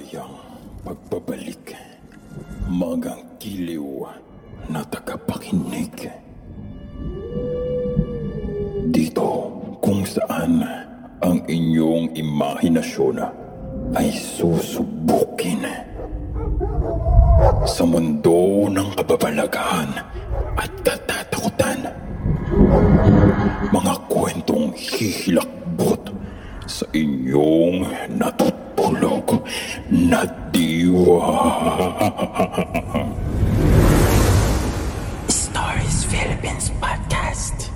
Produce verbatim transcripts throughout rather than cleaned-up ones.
maligayang pagbabalik, magang giliw na tagapakinig. Dito kung saan ang inyong imahinasyon ay susubukin. Sa mundo ng kababalaghan at katatakutan, mga kwentong hihilakbot sa inyong natutulog na diwa. Stories Philippines Podcast.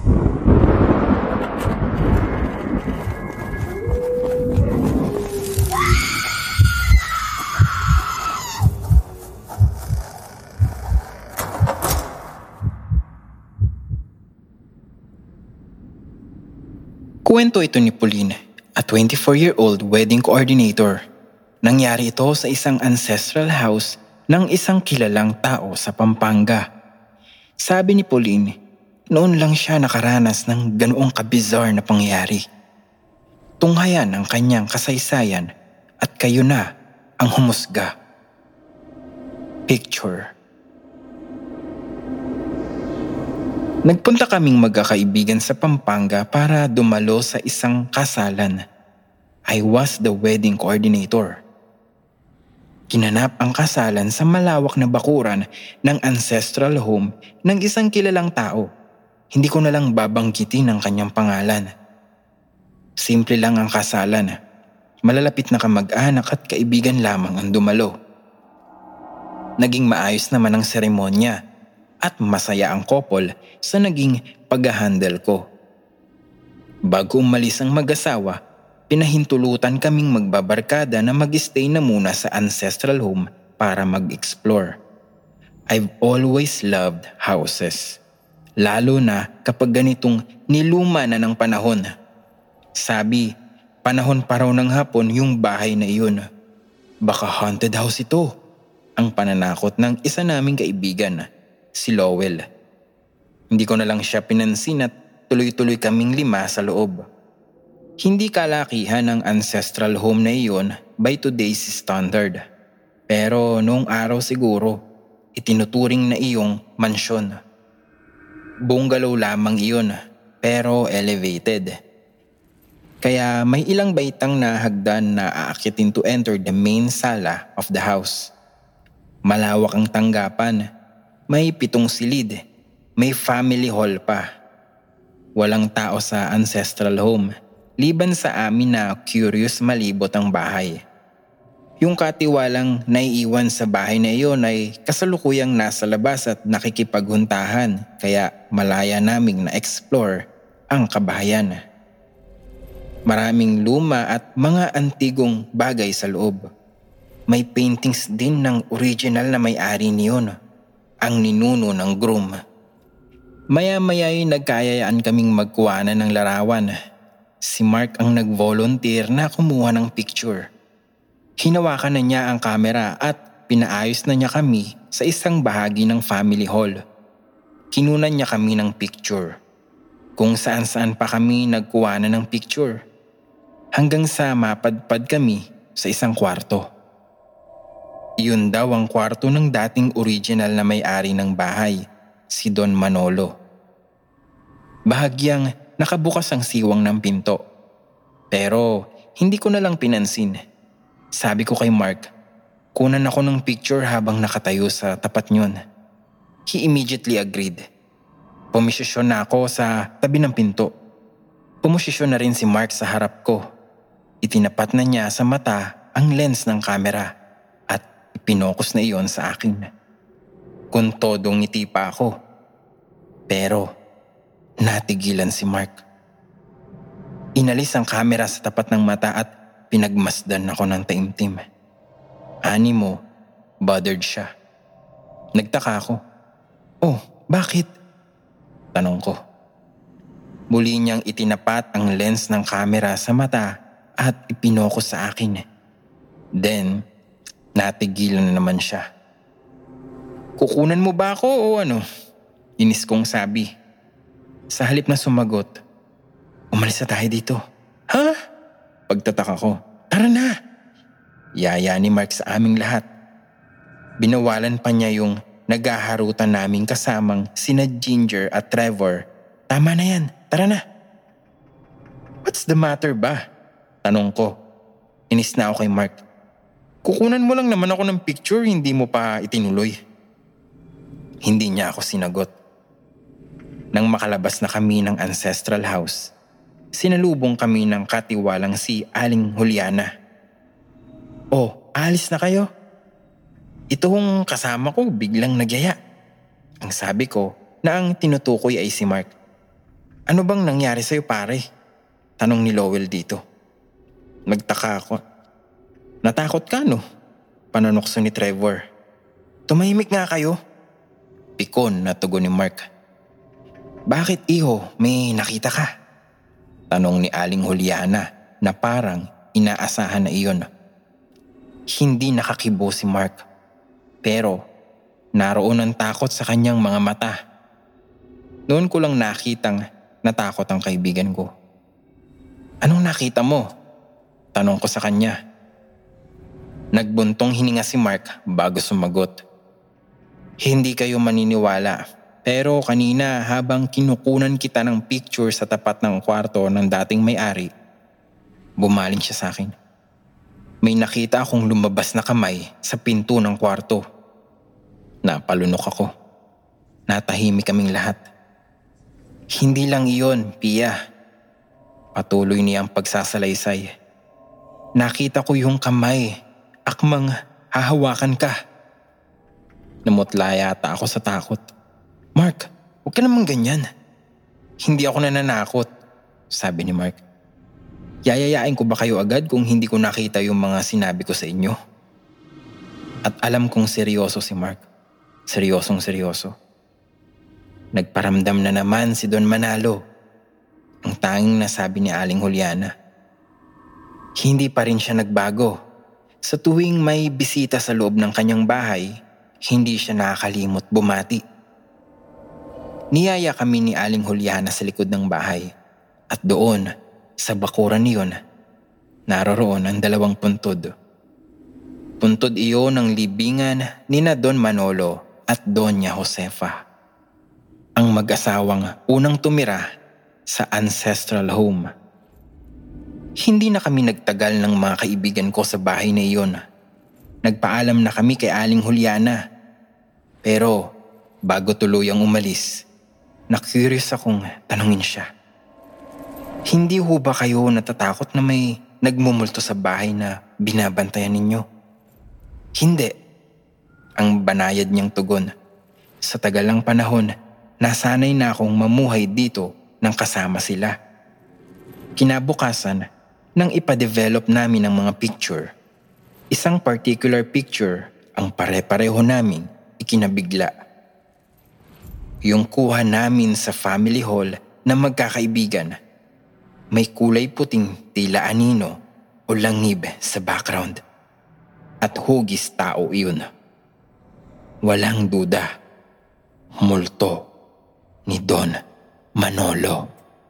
Kwento ito ni Pauline, a twenty-four-year-old wedding coordinator. Nangyari ito sa isang ancestral house ng isang kilalang tao sa Pampanga. Sabi ni Pauline, noon lang siya nakaranas ng ganoong kabizar na pangyayari. Tunghayan ang kanyang kasaysayan at kayo na ang humusga. Picture. Nagpunta kaming magkakaibigan sa Pampanga para dumalo sa isang kasalan. I was the wedding coordinator. Kinanap ang kasalan sa malawak na bakuran ng ancestral home ng isang kilalang tao. Hindi ko na lang babanggitin ang kanyang pangalan. Simple lang ang kasalan. Malalapit na kamag-anak at kaibigan lamang ang dumalo. Naging maayos naman ang seremonya at masaya ang couple sa naging pag-handle ko. Bago umalis ang mag-asawa, pinahintulutan kaming magbabarkada na mag-stay na muna sa ancestral home para mag-explore. I've always loved houses, lalo na kapag ganitong niluma na ng panahon. Sabi, panahon pa raw ng hapon yung bahay na iyon. Baka haunted house ito, ang pananakot ng isa naming kaibigan, si Lowell. Hindi ko na lang siya pinansin at tuloy-tuloy kaming lima sa loob. Hindi kalakihan ang ancestral home na iyon by today's standard. Pero noong araw siguro, itinuturing na iyong mansyon. Bungalow lamang iyon, pero elevated. Kaya may ilang baitang na hagdan na aakitin to enter the main sala of the house. Malawak ang tanggapan. May pitong silid, may family hall pa. Walang tao sa ancestral home, liban sa amin na curious malibot ang bahay. Yung katiwalang naiiwan sa bahay na iyon ay kasalukuyang nasa labas at nakikipaghuntahan, kaya malaya naming na-explore ang kabahayan. Maraming luma at mga antigong bagay sa loob. May paintings din ng original na may-ari niyon, ang ninuno ng groom. Maya-maya'y nagkayayaan kaming magkuhanan ng larawan. Si Mark ang nag-volunteer na kumuha ng picture. Hinawakan na niya ang kamera at pinaayos na niya kami sa isang bahagi ng family hall. Kinunan niya kami ng picture. Kung saan-saan pa kami nagkuhanan ng picture. Hanggang sa mapadpad kami sa isang kwarto. Iyon daw ang kwarto ng dating original na may-ari ng bahay, si Don Manolo. Bahagyang nakabukas ang siwang ng pinto. Pero hindi ko na lang pinansin. Sabi ko kay Mark, kunan ako ng picture habang nakatayo sa tapat niyon. He immediately agreed. Pumisisyon na ako sa tabi ng pinto. Pumusisyon na rin si Mark sa harap ko. Itinapat na niya sa mata ang lens ng kamera. Pinokus na iyon sa akin. Kung todong ngiti pa ako. Pero natigilan si Mark. Inalis ang kamera sa tapat ng mata at pinagmasdan ako ng taimtim. Animo, bothered siya. Nagtaka ako. Oh, bakit? Tanong ko. Muli niyang itinapat ang lens ng kamera sa mata at ipinokus sa akin. Then, natigilan na naman siya. Kukunan mo ba ako o ano? Inis kong sabi. Sa halip na sumagot, umalis na tayo dito. Ha? Pagtataka ko, tara na. yaya ni Mark sa aming lahat. Binawalan pa niya yung naghaharutan naming kasamang sina Ginger at Trevor. Tama na yan, tara na. What's the matter ba? Tanong ko. Inis na ako kay Mark. Kukunan mo lang naman ako ng picture, hindi mo pa itinuloy. Hindi niya ako sinagot. Nang makalabas na kami ng ancestral house, sinalubong kami ng katiwalang si Aling Juliana. Oh, alis na kayo? Itong kasama ko biglang nagyaya. Ang sabi ko na ang tinutukoy ay si Mark. Ano bang nangyari sa'yo pare? Tanong ni Lowell dito. Nagtaka ako. Natakot ka no? Pananokso ni Trevor. Tumahimik nga kayo. Pikon na tugon ni Mark. Bakit iho, may nakita ka? Tanong ni Aling Juliana na parang inaasahan na iyon. Hindi nakakibo si Mark. Pero naroon ang takot sa kanyang mga mata. Noon ko lang nakitang natakot ang kaibigan ko. Anong nakita mo? Tanong ko sa kanya. Nagbuntong hininga si Mark bago sumagot. Hindi kayo maniniwala, pero kanina habang kinukunan kita ng picture sa tapat ng kwarto ng dating may-ari, bumaling siya sa akin. May nakita akong lumabas na kamay sa pinto ng kwarto. Napalunok ako. Natahimik kaming lahat. Hindi lang iyon, Pia. Patuloy niyang pagsasalaysay. Nakita ko yung kamay. Akmang hahawakan ka. Namutla yata ako sa takot. Mark, huwag ka naman ganyan. Hindi ako nananakot, sabi ni Mark. Yayayain ko ba kayo agad kung hindi ko nakita yung mga sinabi ko sa inyo? At alam kong seryoso si Mark. Seryosong seryoso. Nagparamdam na naman si Don Manalo. Ang tanging nasabi ni Aling Juliana. Hindi pa rin siya nagbago. Sa tuwing may bisita sa loob ng kanyang bahay, hindi siya nakakalimot bumati. Niyaya kami ni Aling Juliana sa likod ng bahay. At doon, sa bakuran niyon, naroroon ang dalawang puntod. Puntod iyon ng libingan ni na Don Manolo at Doña Josefa. Ang mag-asawang unang tumira sa ancestral home. Hindi na kami nagtagal ng mga kaibigan ko sa bahay na iyon. Nagpaalam na kami kay Aling Juliana. Pero bago tuluyang umalis, na-curious akong tanungin siya. Hindi ho ba kayo natatakot na may nagmumulto sa bahay na binabantayan ninyo? Hindi. Ang banayad niyang tugon. Sa tagal ng panahon, nasanay na akong mamuhay dito nang kasama sila. Kinabukasan, nang ipadevelop namin ang mga picture, isang particular picture ang pare-pareho naming ikinabigla. Yung kuha namin sa family hall na magkakaibigan, may kulay puting tila anino o langib sa background. At hugis tao iyon. Walang duda, multo ni Don Manolo.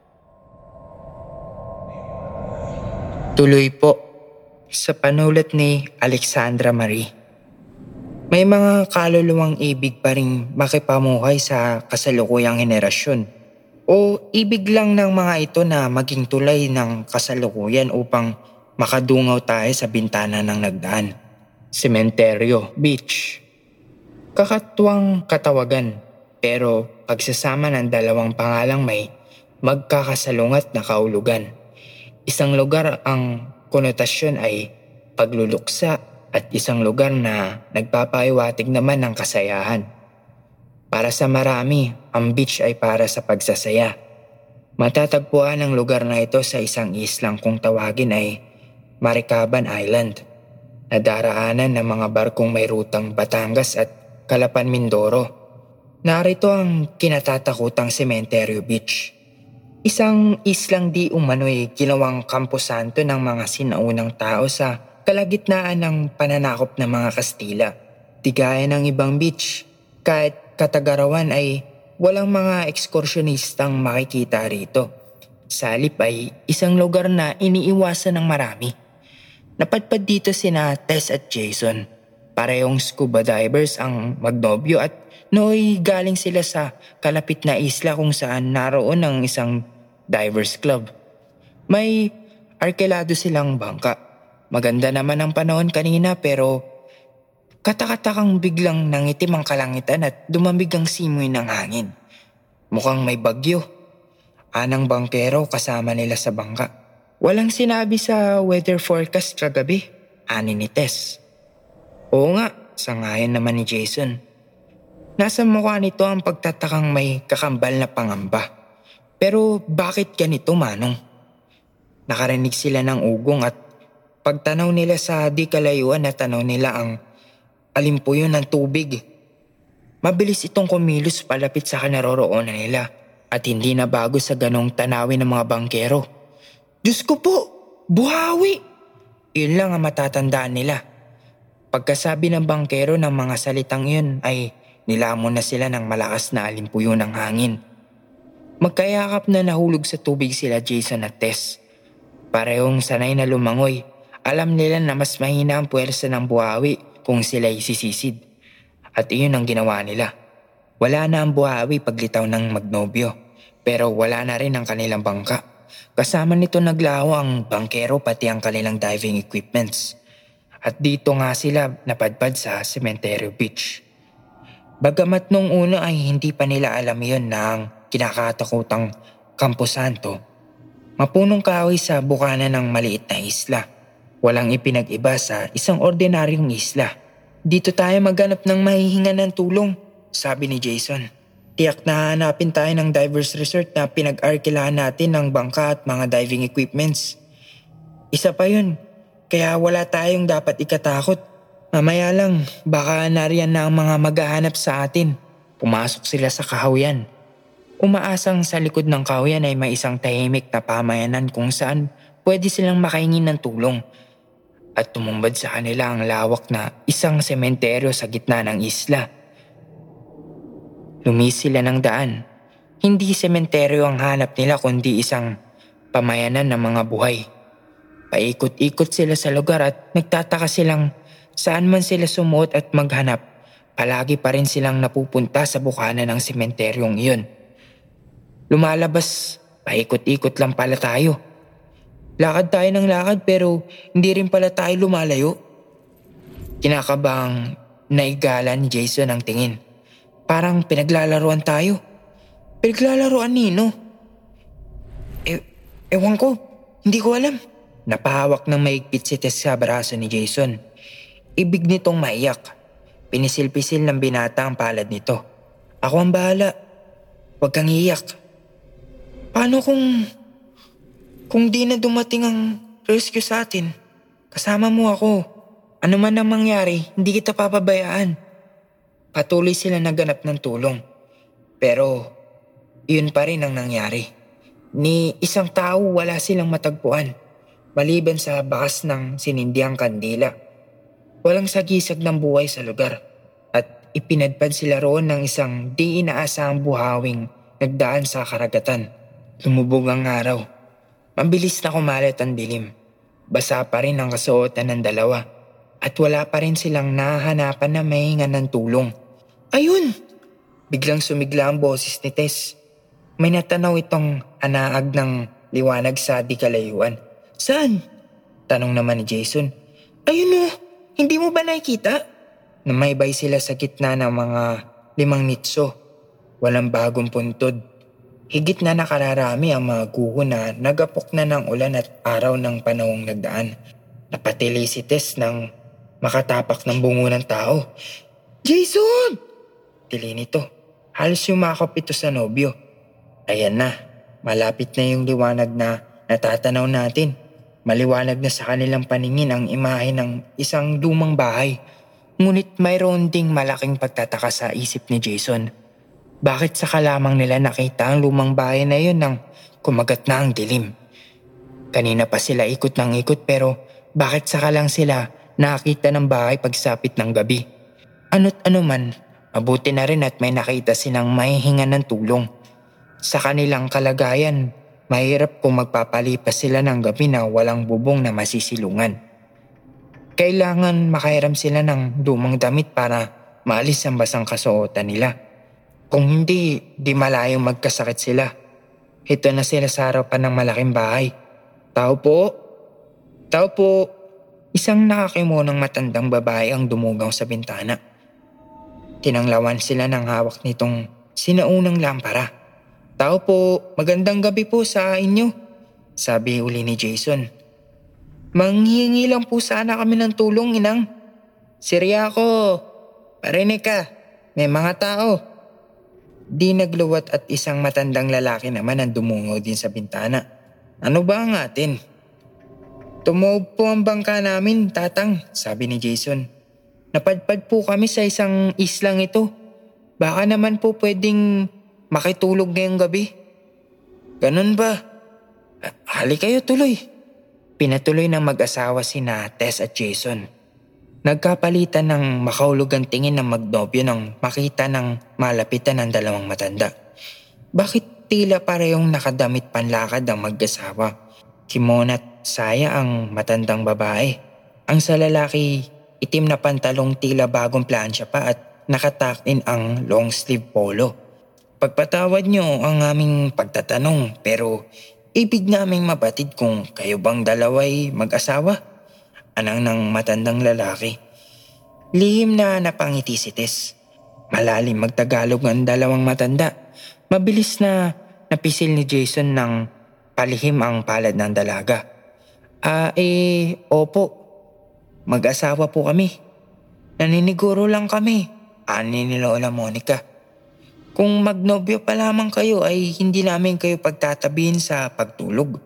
Tuloy po sa panulat ni Alexandra Marie. May mga kaluluwang ibig pa rin makipamuhay sa kasalukuyang henerasyon o ibig lang ng mga ito na maging tulay ng kasalukuyan upang makadungaw tayo sa bintana ng nagdaan. Sementeryo, beach. Kakatuwang katawagan pero pagsasama ng dalawang pangalang may magkakasalungat na kaulugan. Isang lugar ang konotasyon ay pagluluksa at isang lugar na nagpapahiwatig naman ng kasayahan. Para sa marami, ang beach ay para sa pagsasaya. Matatagpuan ang lugar na ito sa isang islang kung tawagin ay Maricaban Island, na daraanan ng mga barkong may rutang Batangas at Calapan, Mindoro. Narito ang kinatatakutang Cementerio Beach. Isang islang di umano'y ginawang kamposanto ng mga sinaunang tao sa kalagitnaan ng pananakop ng mga Kastila. Tigaya ng ibang beach, kahit katagarawan ay walang mga ekskursyonistang makikita rito. Sa halip ay isang lugar na iniiwasan ng marami. Napadpad dito sina Tess at Jason. Parehong scuba divers ang magnobyo at nooy galing sila sa kalapit na isla kung saan naroon ang isang divers club. May arkelado silang bangka. Maganda naman ang panahon kanina pero katakatakang biglang nangitim ang kalangitan at dumamig ang simoy ng hangin. Mukhang may bagyo. Anang bangkero kasama nila sa bangka. Walang sinabi sa weather forecast kagabi, ani ni Tess. Oo nga, sangayon naman ni Jason. Nasa mukha nito ang pagtatakang may kakambal na pangamba. Pero bakit ganito, Manong? Nakarinig sila ng ugong at pagtanaw nila sa di kalayuan na tanaw nila ang alimpuyo ng tubig. Mabilis itong kumilos palapit sa kanaroroonan nila at hindi na bago sa ganong tanawin ng mga bangkero. Diyos ko po, buhawi! Yun lang ang matatandaan nila. Pagkasabi ng bangkero ng mga salitang yun ay nilamon na sila ng malakas na alimpuyo ng hangin. Magkayakap na nahulog sa tubig sila Jason at Tess. Parehong sanay na lumangoy. Alam nila na mas mahina ang puwersa ng buhawi kung sila isisisid. At iyon ang ginawa nila. Wala na ang buhawi paglitaw ng magnobyo. Pero wala na rin ang kanilang bangka. Kasama nito naglaho ang bangkero pati ang kanilang diving equipments. At dito nga sila napadpad sa Cementerio Beach. Bagamat nung una ay hindi pa nila alam yun na ang kinakatakutang Camposanto, mapunong kahoy sa bukana ng maliit na isla. Walang ipinag-iba sa isang ordinaryong isla. Dito tayo maghanap ng mahihinga ng tulong, sabi ni Jason. Tiyak na hanapin tayo ng divers resort na pinag-arkilahan natin ng bangka at mga diving equipments. Isa pa yun, kaya wala tayong dapat ikatakot. Mamaya lang, baka nariyan na ang mga maghahanap sa atin. Pumasok sila sa kahawian. Umaasang sa likod ng kahawian ay may isang tahimik na pamayanan kung saan pwede silang makahingi ng tulong. At tumumbad sa kanila ang lawak na isang sementeryo sa gitna ng isla. Lumis sila ng daan. Hindi sementeryo ang hanap nila kundi isang pamayanan ng mga buhay. Paikot-ikot sila sa lugar at nagtataka silang saan man sila sumuot at maghanap. Palagi pa rin silang napupunta sa bukana ng sementeryong iyon. Lumalabas, paikot-ikot lang pala tayo. Lakad tayo ng lakad pero hindi rin pala tayo lumalayo. Kinakabang naigala ni Jason ang tingin. Parang pinaglalaruan tayo. Pinaglalaruan nino? E, ewan ko, hindi ko alam. Napahawak ng maigpit si Tess sa braso ni Jason. Ibig nitong maiyak. Pinisil-pisil ng binata ang palad nito. Ako ang bahala. Huwag kang iiyak. Paano kung... Kung di na dumating ang rescue sa atin? Kasama mo ako. Ano man ang mangyari, hindi kita papabayaan. Patuloy sila naganap ng tulong. Pero, yun pa rin ang nangyari. Ni isang tao wala silang matagpuan. Maliban sa bakas ng sinindiang kandila. Walang sagisag ng buhay sa lugar. At ipinadpad sila roon ng isang di inaasahang buhawing nagdaan sa karagatan. Lumubog ang araw. Mabilis na kumalat ang dilim. Basa pa rin ang kasuotan ng dalawa. At wala pa rin silang nahahanapan na mahingan ng tulong. Ayun! Biglang sumigla ang boses ni Tess. May natanaw itong anaag ng liwanag sa di kalayuan. Saan? Tanong naman ni Jason. Ayun o! Hindi mo ba nakikita? Namaybay sila sa gitna ng mga limang nitso. Walang bagong puntod. Higit na nakararami ang mga guho na nagapok na ng ulan at araw ng panahong nagdaan. Napatili si Tess nang makatapak ng bungo ng tao. Jason! Tili nito. Halos yumakap ito sa nobyo. Ayan na. Malapit na yung liwanag na natatanaw natin. Maliwanag na sa kanilang paningin ang imahe ng isang lumang bahay. Ngunit mayroon ding malaking pagtataka sa isip ni Jason. Bakit saka lamang nila nakita ang lumang bahay na yun nang kumagat na ang dilim? Kanina pa sila ikot ng ikot pero bakit saka lang sila nakakita ng bahay pagsapit ng gabi? Ano't ano man, mabuti na rin at may nakita silang mahihinga ng tulong. Sa kanilang kalagayan, mahirap kung magpapalipas sila ng gabi na walang bubong na masisilungan. Kailangan makahiram sila ng lumang damit para maalis ang basang kasuotan nila. Kung hindi, di malayong magkasakit sila. Ito na sila sa harapan ng malaking bahay. Tao po? Tao po? Isang nakakimonang matandang babae ang dumugaw sa bintana. Tinanglawan sila ng hawak nitong sinaunang lampara. Tao po, magandang gabi po sa inyo, sabi uli ni Jason. Manghihingi lang po sana kami ng tulong, inang. Siriako, parinig ka, may mga tao. Di nagluwat at isang matandang lalaki naman ang dumungaw din sa bintana. Ano ba ang atin? Tumuog po ang bangka namin, tatang, sabi ni Jason. Napadpad po kami sa isang islang ito. Baka naman po pwedeng makitulog ngayong gabi. Ganun ba? Hali kayo tuloy. Pinatuloy ng mag-asawa sina Tess at Jason. Nagkapalitan ng makahulugang tingin ng magnobyo nang makita ng malapitan ng dalawang matanda. Bakit tila parehong nakadamit panlakad ang mag-asawa? Kimono at saya ang matandang babae. Ang sa lalaki, itim na pantalong tila bagong plansya pa at nakatakin ang long sleeve polo. Pagpatawad nyo ang aming pagtatanong pero ibig naming mabatid kung kayo bang dalaway mag-asawa? Anang ng matandang lalaki. Lihim na napangiti si Tess. Malalim magtagalog ang dalawang matanda. Mabilis na napisil ni Jason ng palihim ang palad ng dalaga. Ah eh, opo. Mag-asawa po kami. Naniniguro lang kami, ani ni Lola Monica. Kung magnobyo pa lamang kayo ay hindi namin kayo pagtatabihin sa pagtulog.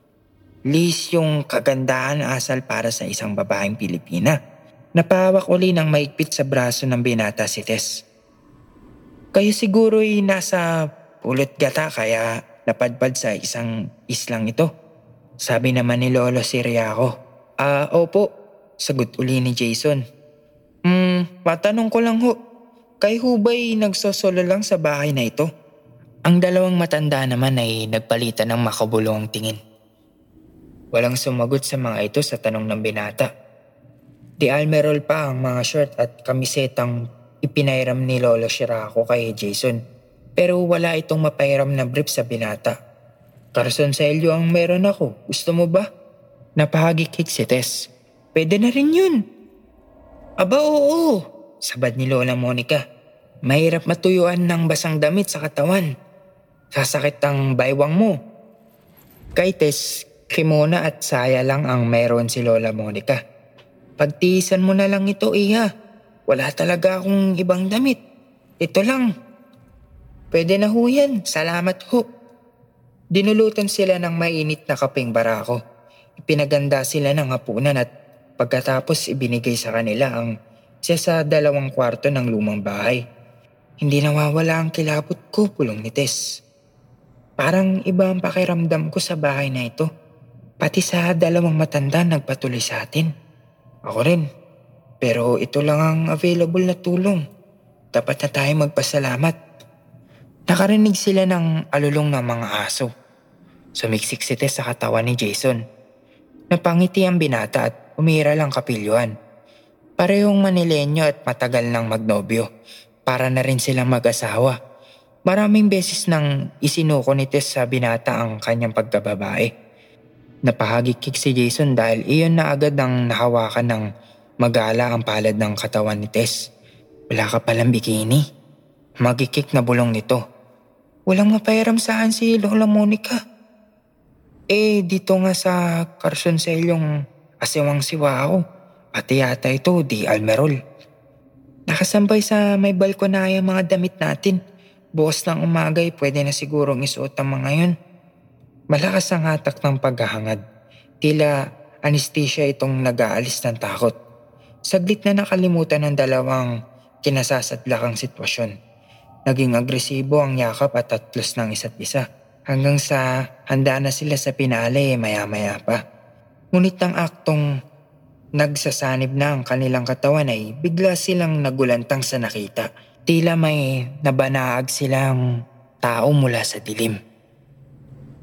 Lis yung kagandahan asal para sa isang babaeng Pilipina. Napahawak uli ng maigpit sa braso ng binata si Tess. Kayo siguro'y nasa pulot gata kaya napadpad sa isang islang ito. Sabi naman ni Lolo Siriaco. Ah, opo, sagot uli ni Jason. Hmm, matanong ko lang ho. Kayo ba'y nagsosolo lang sa bahay na ito? Ang dalawang matanda naman ay nagpalitan ng makabulong tingin. Walang sumagot sa mga ito sa tanong ng binata. Di almerol pa ang mga short at kamisetang ipinairam ni Lolo Shirako kay Jason. Pero wala itong mapairam na brief sa binata. Carson Celio ang meron ako. Gusto mo ba? Napahagikik si Tess. Pwede na rin yun. Aba oo, sabad ni Lola Monica. Mahirap matuyuan ng basang damit sa katawan. Sasakit ang baywang mo. Kay Tess, kimono at saya lang ang meron si Lola Monica. Pagtiisan mo na lang ito, iha. Wala talaga akong ibang damit. Ito lang. Pwede na ho yan. Salamat ho. Dinulutan sila ng mainit na kapeng barako. Ipinaganda sila ng hapunan at pagkatapos ibinigay sa kanila ang siya sa dalawang kwarto ng lumang bahay. Hindi nawawala ang kilabot ko, pulong ni Tess. Parang iba ang pakiramdam ko sa bahay na ito. Pati sa dalawang matanda nagpatuloy sa atin. Ako rin. Pero ito lang ang available na tulong. Dapat na tayo magpasalamat. Nakarinig sila ng alulong ng mga aso. Sumiksik si Tess sa katawan ni Jason. Napangiti ang binata at umira lang kapilyuhan. Parehong Manilenyo at matagal ng magnobyo. Para na rin silang mag-asawa. Maraming beses nang isinuko ni Tess sa binata ang kanyang pagkababae. Napahagikik si Jason dahil iyon na agad ang nahawakan ng magala ang palad ng katawan ni Tess. Wala ka palang bikini. Magikik na bulong nito. Walang mapairam saan si Lola Monica. Eh dito nga sa Carson Celyong asiwang siwa ako. Pati yata ito di almerol. Nakasambay sa may balkonaya mga damit natin. Bukas ng umagay pwede na sigurong isuot ang mga yun. Malakas ang hatak ng paghahangad. Tila anesthesia itong nag-aalis ng takot. Saglit na nakalimutan ng dalawang kinasasadlakang sitwasyon. Naging agresibo ang yakap at atlos ng isa't isa. Hanggang sa handa na sila sa pinale maya-maya pa. Ngunit ang aktong nagsasanib na ang kanilang katawan ay bigla silang nagulantang sa nakita. Tila may nabanaag silang tao mula sa dilim.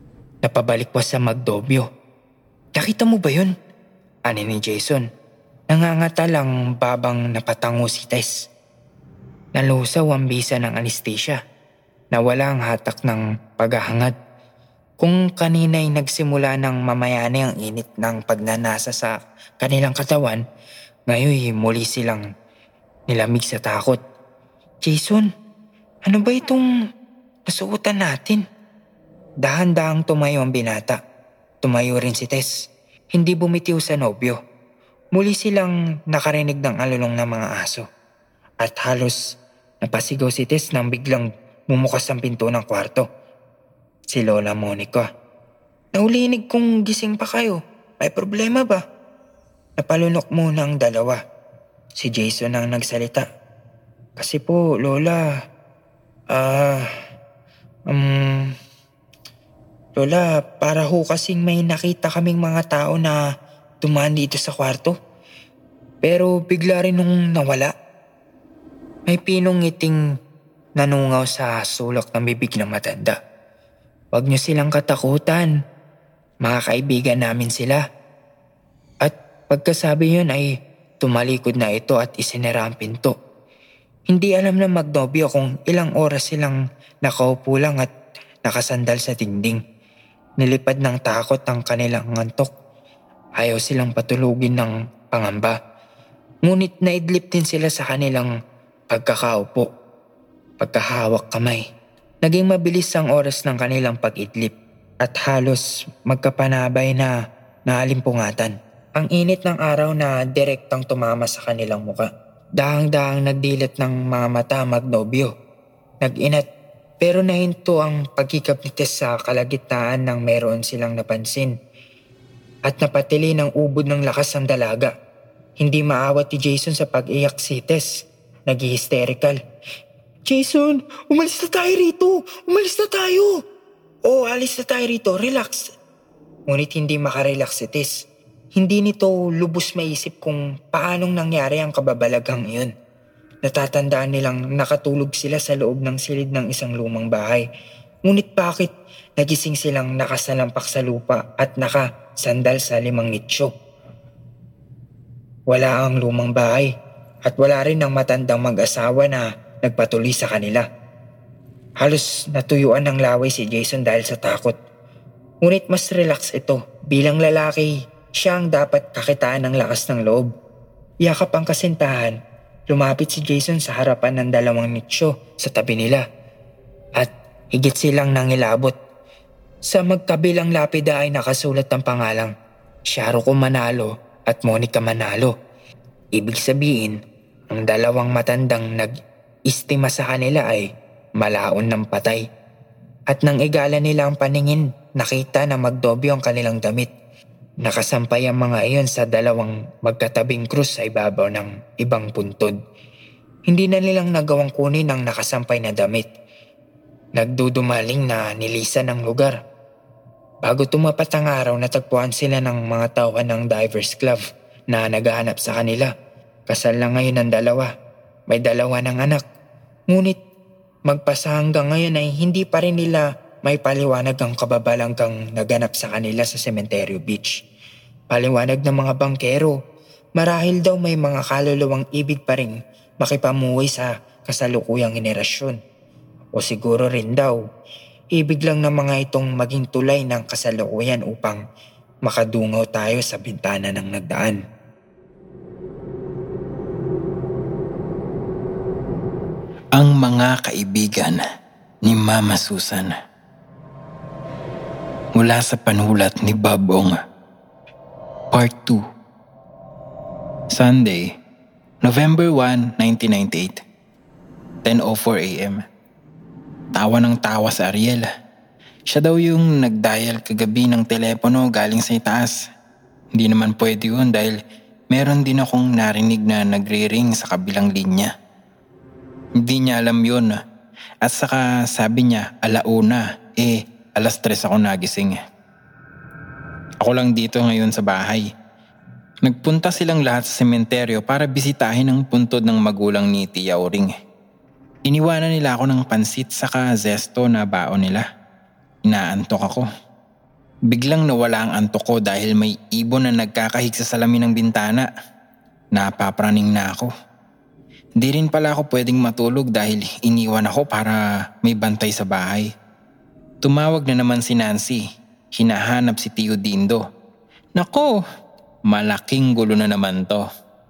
Napabalik pa sa magdobyo. Nakita mo ba yun? Ani ni Jason. Nangangata lang babang napatango si Tess. Nalusaw ang bisa ng anesthesia. Nawala ang hatak ng paghahangad. Kung kanina'y nagsimula ng mamayani ang init ng pagnanasa sa kanilang katawan, ngayon muli silang nilamig sa takot. Jason, ano ba itong nasuotan natin? Dahan-dahang tumayo ang binata. Tumayo rin si Tess. Hindi bumitiw sa nobyo. Muli silang nakarinig ng alulong ng mga aso. At halos napasigaw si Tess nang biglang bumukas ang pinto ng kwarto. Si Lola Monica. Naulinig kong gising pa kayo. May problema ba? Napalunok muna ang dalawa. Si Jason ang nagsalita. Kasi po, Lola, ah, um, Lola, para ho kasing may nakita kaming mga tao na dumaan dito sa kwarto. Pero bigla rin nung nawala. May pinong ngiting nanungaw sa sulok ng bibig ng matanda. Huwag niyo silang katakutan. Mga kaibigan namin sila. At pagkasabi yun ay tumalikod na ito at isinara ang pinto. Hindi alam ng magnobyo kung ilang oras silang nakaupo lang at nakasandal sa dingding. Nilipad ng takot ang kanilang ngantok. Ayaw silang patulugin ng pangamba. Ngunit naidlip din sila sa kanilang pagkakaupo. Pagkahawak kamay. Naging mabilis ang oras ng kanilang pag-idlip at halos magkapanabay na naalimpungatan. Ang init ng araw na direktang tumama sa kanilang muka. Dahang-dahang nagdilat ng mga mata magnobyo. Nag-inat pero nahinto ang pagkikap ni Tess sa kalagitnaan ng meron silang napansin. At napatili ng ubod ng lakas ang dalaga. Hindi maawat ni Jason sa pag-iyak si Tess. Nag-hysterical. Jason, umalis na tayo rito! Umalis na tayo! Oo, alis na tayo rito. Relax. Ngunit hindi makarelax si Tess. Hindi nito lubos maisip kung paanong nangyari ang kababalaghang iyon. Natatandaan nilang nakatulog sila sa loob ng silid ng isang lumang bahay. Ngunit bakit nagising silang nakasalampak sa lupa at nakasandal sa limang nitsyo? Wala ang lumang bahay at wala rin ang matandang mag-asawa na nagpatuloy sa kanila. Halos natuyuan ng laway si Jason dahil sa takot. Ngunit mas relax ito. Bilang lalaki, siya ang dapat kakitaan ng lakas ng loob. Yakap ang kasintahan. Lumapit si Jason sa harapan ng dalawang nitsyo sa tabi nila. At higit silang nangilabot. Sa magkabilang lapida ay nakasulat ang pangalang Sharuko Manalo at Monica Manalo. Ibig sabihin, ang dalawang matandang nag-istima sa kanila ay malaon ng patay. At nang igala nila ang paningin, nakita na magdobyo ang kanilang damit. Nakasampay ang mga iyon sa dalawang magkatabing krus sa ibabaw ng ibang puntod. Hindi na nilang nagawang kunin ang nakasampay na damit. Nagdudumaling na nilisan ang lugar. Bago tumapat ang araw, natagpuan sila ng mga tauhan ng Divers Club na naghahanap sa kanila. Kasal na ngayon ang dalawa. May dalawa ng anak. Ngunit magpasa hanggang ngayon ay hindi pa rin nila may paliwanag ang kababalanggang naganap sa kanila sa Cementerio Beach. Paliwanag ng mga bangkero, marahil daw may mga kaluluwang ibig pa rin makipamuhay sa kasalukuyang henerasyon. O siguro rin daw, ibig lang ng mga itong maging tulay ng kasalukuyan upang makadungaw tayo sa bintana ng nagdaan. Ang mga kaibigan ni Mama Susan. Mula sa panulat ni Bob Ong. Part two. Sunday, November first, nineteen ninety-eight. ten oh four a.m. Tawa ng tawa sa Ariel. Siya daw yung nag-dial kagabi ng telepono galing sa itaas. Hindi naman pwede yun dahil meron din akong narinig na nagre-ring sa kabilang linya. Hindi niya alam yun. At saka sabi niya alauna, eh alas tres ako nagising. Ako lang dito ngayon sa bahay. Nagpunta silang lahat sa sementeryo para bisitahin ang puntod ng magulang ni Tia Oring. Iniwanan nila ako ng pansit saka zesto na baon nila. Inaantok ako. Biglang nawala ang antok ko dahil may ibon na nagkakahig sa salamin ng bintana. napapraning na ako. Hindi rin pala ako pwedeng matulog dahil iniwan ako para may bantay sa bahay. Tumawag na naman si Nancy. Hinahanap si Tio Dindo. Nako, malaking gulo na naman to.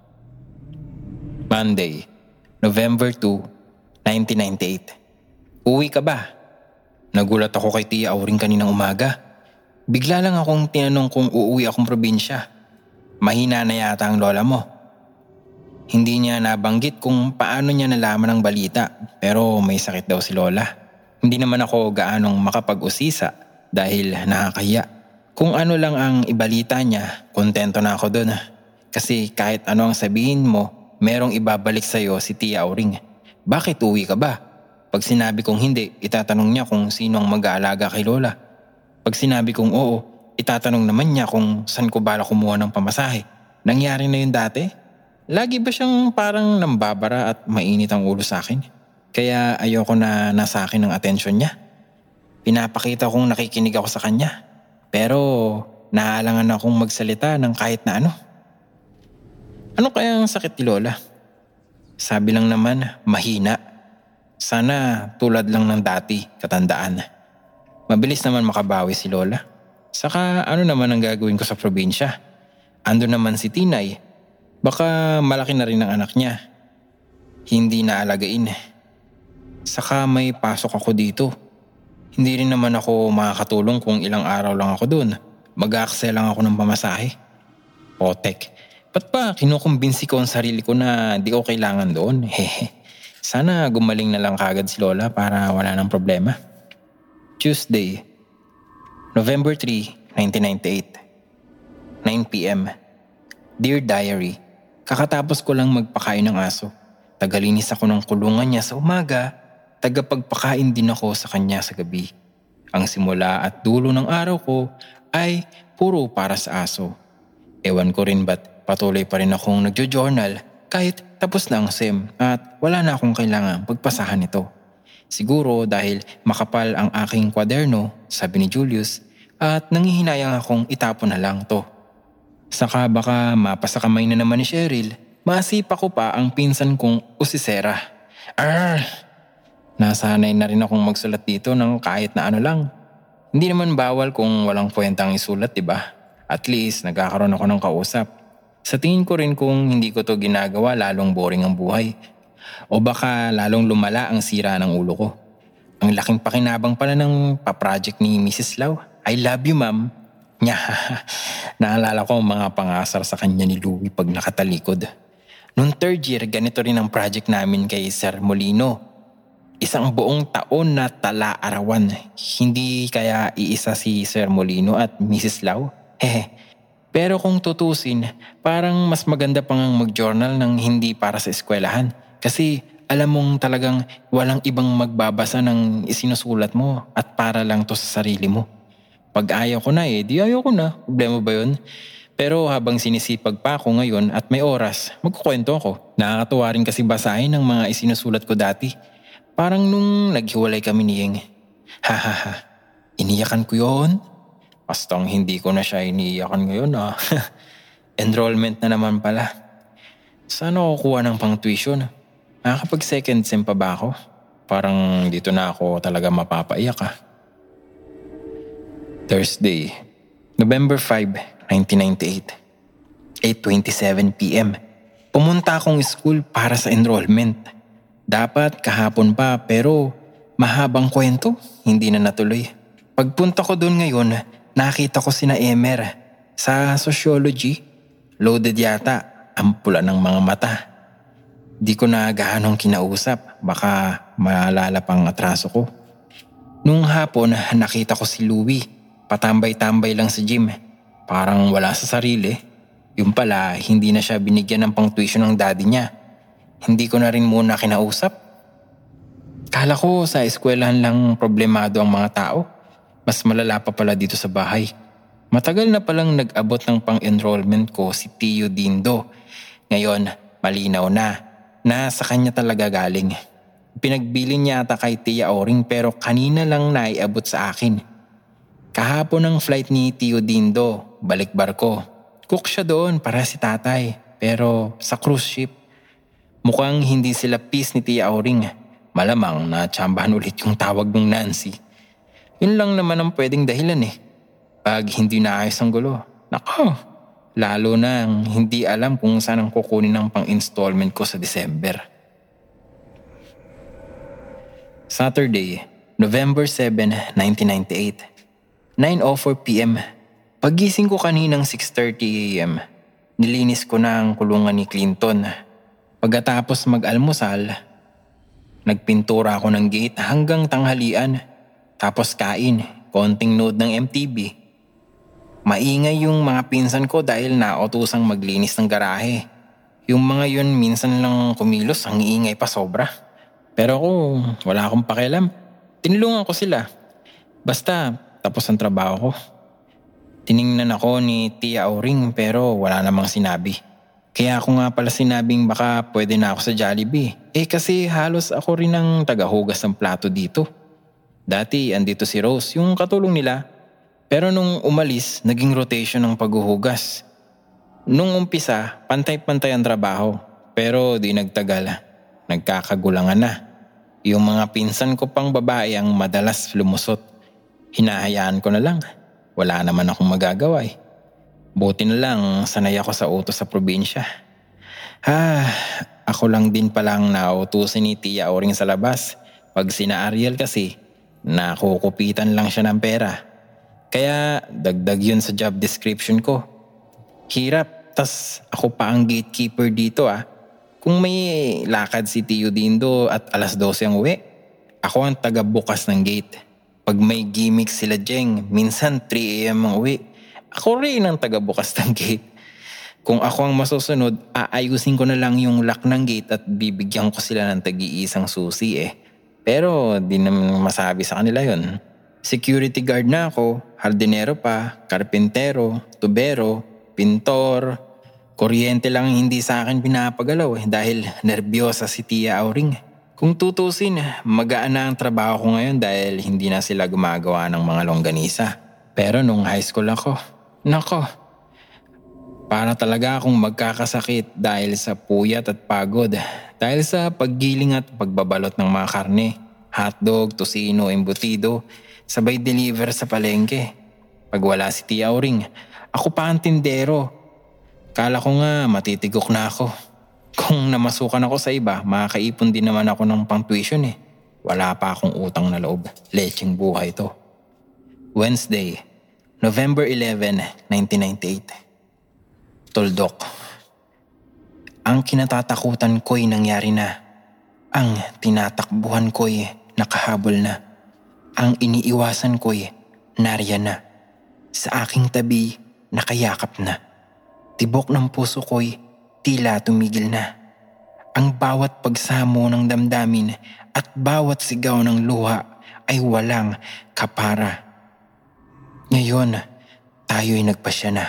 Monday, November second, nineteen ninety-eight. Uwi ka ba? Nagulat ako kay Tia Auring kaninang umaga. Bigla lang akong tinanong kung uuwi akong probinsya. Mahina na yata ang lola mo. Hindi niya nabanggit kung paano niya nalaman ang balita, pero may sakit daw si lola. Hindi naman ako gaanong makapag-usisa dahil nakakahiya. Kung ano lang ang ibalita niya, kontento na ako doon. Kasi kahit ano ang sabihin mo, merong ibabalik sa'yo si Tia Auring. Bakit uwi ka ba? Pag sinabi kong hindi, itatanong niya kung sino ang mag-aalaga kay lola. Pag sinabi kong oo, itatanong naman niya kung saan ko bala kumuha ng pamasahe. Nangyari na yun dati? Lagi ba siyang parang nambabara at mainit ang ulo sa akin? Kaya ayoko na nasa akin ang atensyon niya. Pinapakita kong nakikinig ako sa kanya. Pero naaalangan akong magsalita ng kahit na ano. Ano kaya ang sakit ni lola? Sabi lang naman, mahina. Sana tulad lang ng dati, katandaan. Mabilis naman makabawi si lola. Saka ano naman ang gagawin ko sa probinsya? Ando naman si Tinay. Baka malaki na rin ang anak niya. Hindi na alagain. Saka may pasok ako dito. Hindi rin naman ako makakatulong kung ilang araw lang ako doon. Mag-aaksaya lang ako ng pamasahe. Potek. Ba't ba kinukumbinsi ko ang sarili ko na di ko kailangan doon? Hehe. Sana gumaling na lang kagad si lola para wala nang problema. Tuesday, November third, nineteen ninety-eight. nine p.m. Dear Diary, kakatapos ko lang magpakain ng aso. Tagalinis ako ng kulungan niya sa umaga, tagapagpakain din ako sa kanya sa gabi. Ang simula at dulo ng araw ko ay puro para sa aso. Ewan ko rin ba't patuloy pa rin akong nagjo-journal kahit tapos na ang SEM at wala na akong kailangang pagpasahan nito. Siguro dahil makapal ang aking kwaderno, sabi ni Julius, at nangihinayang akong itapon na lang to. Saka baka mapasakamay na naman ni Cheryl, masipa ko pa ang pinsan kong usisera. Arr! Nasanay na rin akong magsulat dito ng kahit na ano lang. Hindi naman bawal kung walang kwentang isulat, diba? At least nagkakaroon ako ng kausap. Sa tingin ko rin kung hindi ko to ginagawa lalong boring ang buhay. O baka lalong lumala ang sira ng ulo ko. Ang laking pakinabang pala ng pa-project ni Missus Lau. I love you, ma'am. Nya, naalala ko ang mga pangasar sa kanya ni Louie pag nakatalikod. Noong third year, ganito rin ang project namin kay Sir Molino. Isang buong taon na tala-arawan. Hindi kaya iisa si Sir Molino at Missus Lau? Hehe. Pero kung tutusin, parang mas maganda pang mag-journal ng hindi para sa eskwelahan. Kasi alam mong talagang walang ibang magbabasa ng isinusulat mo at para lang to sa sarili mo. Pag ayaw ko na eh, di ayaw ko na. Problema ba yun? Pero habang sinisipag pa ako ngayon at may oras, magkukwento ako. Nakakatuwa rin kasi basahin ng mga isinusulat ko dati. Parang nung naghiwalay kami ni Yeng. Hahaha, iniyakan ko yun? Bastang hindi ko na siya iniyakan ngayon ah. Enrollment na naman pala. Saan ako kuha ng pang tuition? Nakakapag second sem pa ba ako? Parang dito na ako talaga mapapaiyak ah. Thursday, November fifth, nineteen ninety-eight. eight twenty-seven p.m. Pumunta akong school para sa enrollment. Dapat kahapon pa pero mahabang kwento, hindi na natuloy. Pagpunta ko doon ngayon, nakita ko sina Emer sa sociology. Loaded yata, ang pula ng mga mata. Di ko na gaanong kinausap, baka maalala pang atraso ko. Nung hapon, nakita ko si Louie. Patambay-tambay lang sa gym. Parang wala sa sarili. Yung pala, hindi na siya binigyan ng pang-tuition ng daddy niya. Hindi ko na rin muna kinausap. Kala ko sa eskwelahan lang problemado ang mga tao. Mas malala pa pala dito sa bahay. Matagal na palang nag-abot ng pang-enrollment ko si Tio Dindo. Ngayon, malinaw na. Na sa kanya talaga galing. Pinagbili niya ata kay Tia Auring pero kanina lang naiabot sa akin. Kahapon ang flight ni Tio Dindo, balik barko. Cook siya doon para si tatay. pero sa cruise ship. Mukhang hindi sila peace ni Tia Auring. Malamang na tsambahan ulit yung tawag ng Nancy. Yun lang naman ang pwedeng dahilan eh. Pag hindi naayos ang gulo, nako, lalo na hindi alam kung saan ang kukunin ng pang-installment ko sa December. Saturday, November seventh, nineteen ninety-eight. nine oh four p.m. Pagising ko kaninang six thirty a.m. Nilinis ko na ang kulungan ni Clinton. Pagkatapos mag-almusal, nagpintura ako ng gate hanggang tanghalian. Tapos kain, konting nood ng M T V. Maingay yung mga pinsan ko dahil nautusang maglinis ng garahe. Yung mga yun minsan lang kumilos, ang iingay pa sobra. Pero ako, wala akong pakialam. Tinulungan ko sila. Basta tapos ang trabaho ko. Tiningnan ako ni Tia Auring pero wala namang sinabi. Kaya ako nga pala sinabing baka pwede na ako sa Jollibee. Eh kasi halos ako rin ang tagahugas ng plato dito. Dati andito si Rose, yung katulong nila. Pero nung umalis, naging rotation ng paghuhugas. Nung umpisa, pantay-pantay ang trabaho. Pero di nagtagal. Nagkakagulangan na. Yung mga pinsan ko pang babae ang madalas lumusot. Hinahayaan ko na lang. Wala naman akong magagawa eh. Buti na lang sanay ako sa utos sa probinsya. Ah, ako lang din palang nautusin ni Tia Auring sa labas. Pag sina Ariel kasi, nakukupitan lang siya ng pera. Kaya dagdag yun sa job description ko. Hirap, tas ako pa ang gatekeeper dito ah. Kung may lakad si Tio Dindo at alas dose ang uwi, ako ang taga-bukas ng gate. Pag may gimmick sila Jeng, minsan three a.m. ang uwi. Ako rin ang taga-bukas ng gate. Kung ako ang masusunod, aayusin ko na lang yung lock ng gate at bibigyan ko sila ng tag-iisang susi eh. Pero di naman masabi sa kanila yun. Security guard na ako, hardinero pa, karpintero, tubero, pintor. Kuryente lang hindi sa akin pinapagalaw eh dahil nervyosa si Tia Auring. Kung tutusin, magaan na ang trabaho ko ngayon dahil hindi na sila gumagawa ng mga longganisa. Pero nung high school ako, nako, para talaga akong magkakasakit dahil sa puyat at pagod. Dahil sa paggiling at pagbabalot ng mga karne, hotdog, tosino, embutido, sabay deliver sa palengke. Pag wala si Tia Auring, ako pa ang tindero. Kala ko nga matitigok na ako. Kung namasukan ako sa iba, makakaipon din naman ako ng pang-tuition eh. Wala pa akong utang na loob. Lecheng buhay to. Wednesday, November eleventh, nineteen ninety-eight. Tuldok. Ang kinatatakutan ko'y nangyari na. Ang tinatakbuhan ko'y nakahabol na. Ang iniiwasan ko'y nariyan na. Sa aking tabi, nakayakap na. Tibok ng puso ko'y tila tumigil na. Ang bawat pagsamo ng damdamin at bawat sigaw ng luha ay walang kapara. Ngayon, tayo'y nagpasya na.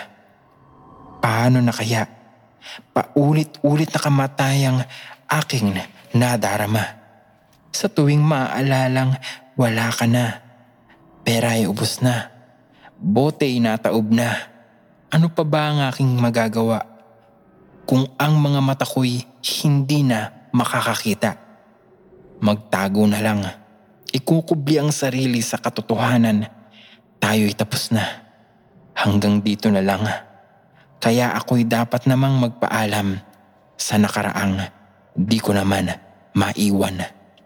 Paano na kaya? Paulit-ulit na kamatayang aking nadarama. Sa tuwing maaalalang wala ka na. Pera ay ubos na. Bote'y nataob na. Ano pa ba ang aking magagawa? Kung ang mga mata ko'y hindi na makakakita. Magtago na lang. Ikukubli ang sarili sa katotohanan. Tayo'y tapos na. Hanggang dito na lang. Kaya ako'y dapat namang magpaalam sa nakaraang di ko naman maiwan.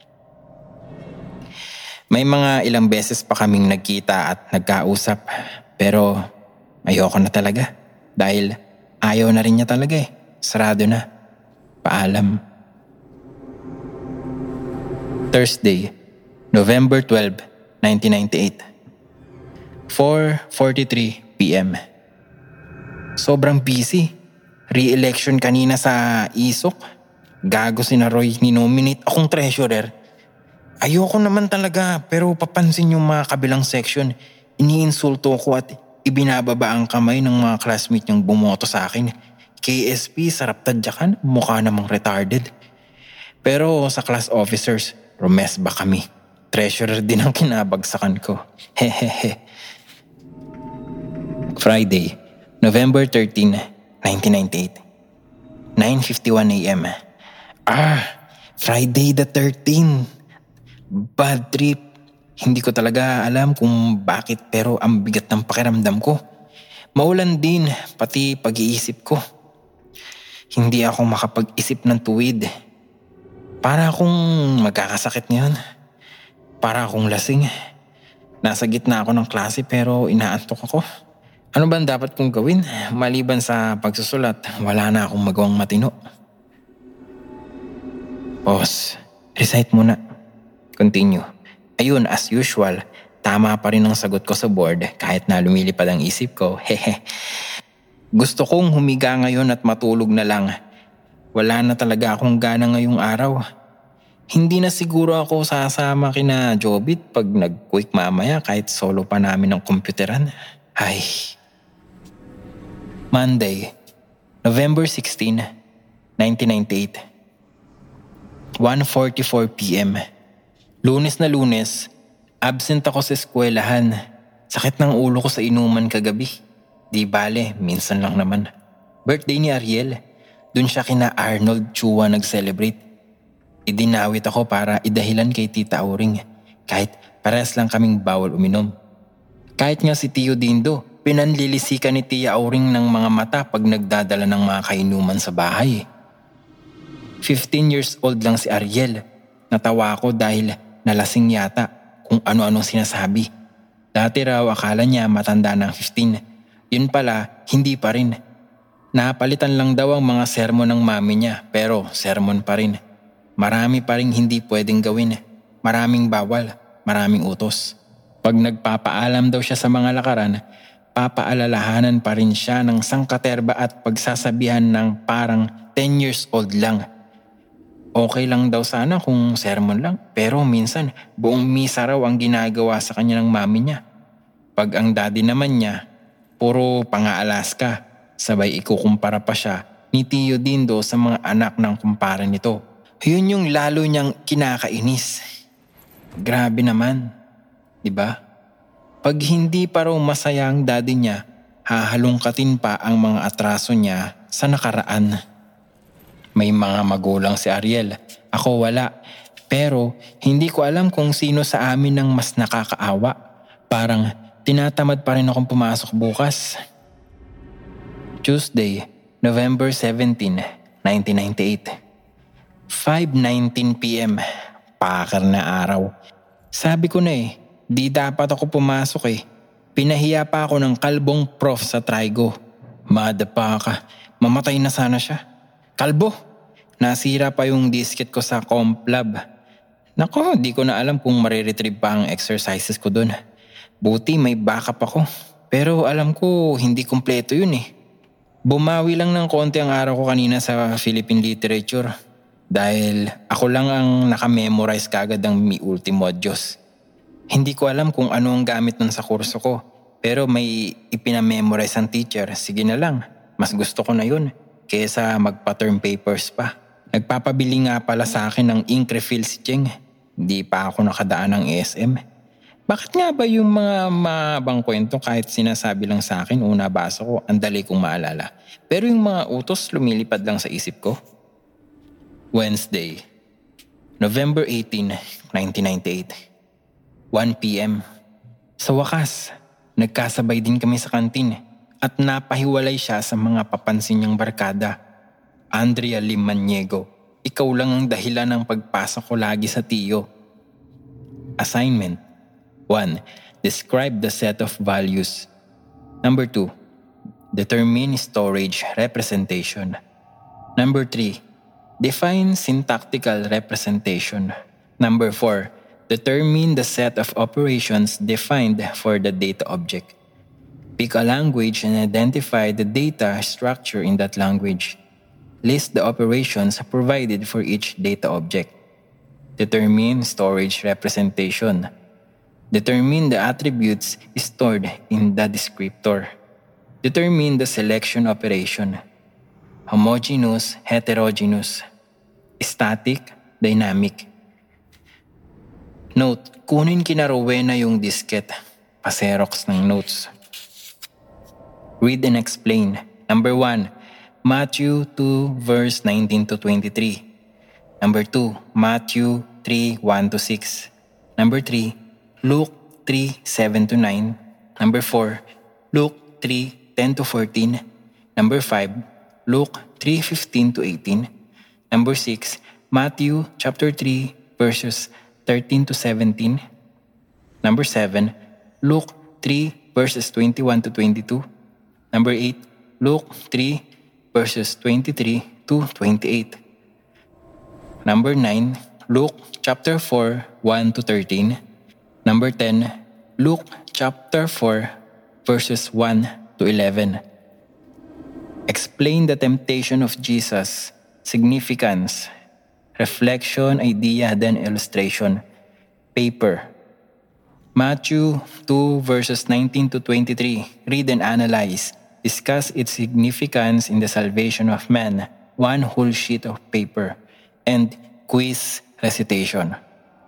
May mga ilang beses pa kaming nagkita at nagkausap. Pero ayoko na talaga. Dahil ayaw na rin niya talaga eh. Sarado na. Paalam. Thursday, November twelfth, nineteen ninety-eight. four forty-three p.m. Sobrang busy. Re-election kanina sa Isok. Gago si na Roy, ninominate akong treasurer. Ayoko naman talaga pero papansin yung mga kabilang section. Iniinsulto ko at ibinababa ang kamay ng mga classmate niyang bumoto sa akin. K S P, sarap tadyakan, mukha namang retarded. Pero sa class officers, rumesba kami. Treasurer din ang kinabagsakan ko. Hehehe. Friday, November thirteenth, nineteen ninety-eight. nine fifty-one a m Ah, Friday the thirteenth. Bad trip. Hindi ko talaga alam kung bakit pero ang bigat ng pakiramdam ko. Maulan din, pati pag-iisip ko. Hindi ako makapag-isip ng tuwid. Para akong magkakasakit ngayon. Para akong lasing. Nasa gitna ako ng klase pero inaantok ako. Ano ba ang dapat kong gawin? Maliban sa pagsusulat, wala na akong magawang matino. Boss, recite muna. Continue. Ayun, as usual, tama pa rin ang sagot ko sa board kahit na lumilipad ang isip ko. Hehe. Gusto kong humiga ngayon at matulog na lang. Wala na talaga akong gana ngayong araw. Hindi na siguro ako sasama kina Jobit pag nag-quick mamaya kahit solo pa namin ang computeran. Ay. Monday, November sixteenth, nineteen ninety-eight. one forty-four p m Lunes na Lunes, absent ako sa eskwelahan. Sakit ng ulo ko sa inuman kagabi. Di bale, minsan lang naman. Birthday ni Ariel. Dun siya kina Arnold Chua nag-celebrate. Idinawit ako para idahilan kay Tita Auring. Kahit parehas lang kaming bawal uminom. Kahit nga si Tio Dindo, pinanlilisikan ni Tia Auring ng mga mata pag nagdadala ng mga kainuman sa bahay. fifteen years old lang si Ariel. Natawa ako dahil nalasing yata kung ano-anong sinasabi. Dati raw akala niya matanda ng fifteen. Yun pala, hindi pa rin. Napalitan lang daw ang mga sermon ng mami niya pero sermon pa rin. Marami pa rin hindi pwedeng gawin. Maraming bawal, maraming utos. Pag nagpapaalam daw siya sa mga lakaran, papaalalahanan pa rin siya ng sangkaterba at pagsasabihan ng parang ten years old lang. Okay lang daw sana kung sermon lang, pero minsan buong misa raw ang ginagawa sa kanya ng mami niya. Pag ang daddy naman niya, puro pang-Alaska, sabay ikukumpara pa siya ni Tio Dindo sa mga anak ng kumpara nito. Yun yung lalo niyang kinakainis. Grabe naman, di ba? Pag hindi pa raw masaya ang daddy niya, hahalungkatin pa ang mga atraso niya sa nakaraan. May mga magulang si Ariel. Ako wala. Pero hindi ko alam kung sino sa amin ang mas nakakaawa. Parang tinatamad pa rin akong pumasok bukas. Tuesday, November seventeenth, nineteen ninety-eight. five nineteen p m Pakar na araw. Sabi ko na eh, di dapat ako pumasok eh. Pinahiya pa ako ng kalbong prof sa Trigo. Madapa ka, mamatay na sana siya. Kalbo! Nasira pa yung disket ko sa comp lab. Nako, di ko na alam kung mariretrieve pa ang exercises ko dun. Buti may backup ako. Pero alam ko hindi kumpleto yun eh. Bumawi lang ng konti ang araw ko kanina sa Philippine Literature. Dahil ako lang ang nakamemorize kagad ng Mi Ultimo Diyos. Hindi ko alam kung ano ang gamit nun sa kurso ko. Pero may ipinamemorize ang teacher. Sige na lang, mas gusto ko na yun. Kesa magpa-term papers pa. Nagpapabili nga pala sa akin ng ink refill si Cheng. Di pa ako nakadaan ng A S M. Bakit nga ba yung mga mabang kwento kahit sinasabi lang sa akin o nabasa ko, ang dali kong maalala. Pero yung mga utos lumilipad lang sa isip ko. Wednesday, November eighteenth, nineteen ninety-eight. one p m Sa wakas, nagkasabay din kami sa kantin at napahiwalay siya sa mga papansin niyang barkada. Andrea Limaniego, ikaw lang ang dahilan ng pagpasok ko lagi sa Tio. Assignment one. Describe the set of values. Number two. Determine storage representation. Number three. Define syntactical representation. Number four. Determine the set of operations defined for the data object. Pick a language and identify the data structure in that language. List the operations provided for each data object. Determine storage representation. Determine the attributes stored in the descriptor. Determine the selection operation. Homogeneous, heterogeneous. Static, dynamic. Note, kunin kina Rowena yung disket. Paserox ng notes. Read and explain. Number one. Matthew two verse nineteen to twenty-three. Number two, Matthew three one to six. Number three, Luke three seven to nine. Number four, Luke three ten to fourteen. Number five, Luke three fifteen to eighteen. Number six, Matthew chapter three verses thirteen to seventeen. Number seven, Luke three verses twenty-one to twenty-two. Number eight, Luke three verses twenty-three to twenty-eight. Number nine, Luke chapter four one to thirteen. Number ten, Luke chapter four verses one to eleven. Explain the temptation of Jesus, significance, reflection, idea, then illustration. Paper. Matthew two verses nineteen to twenty-three. Read and analyze. Discuss its significance in the salvation of man. One whole sheet of paper. And quiz recitation.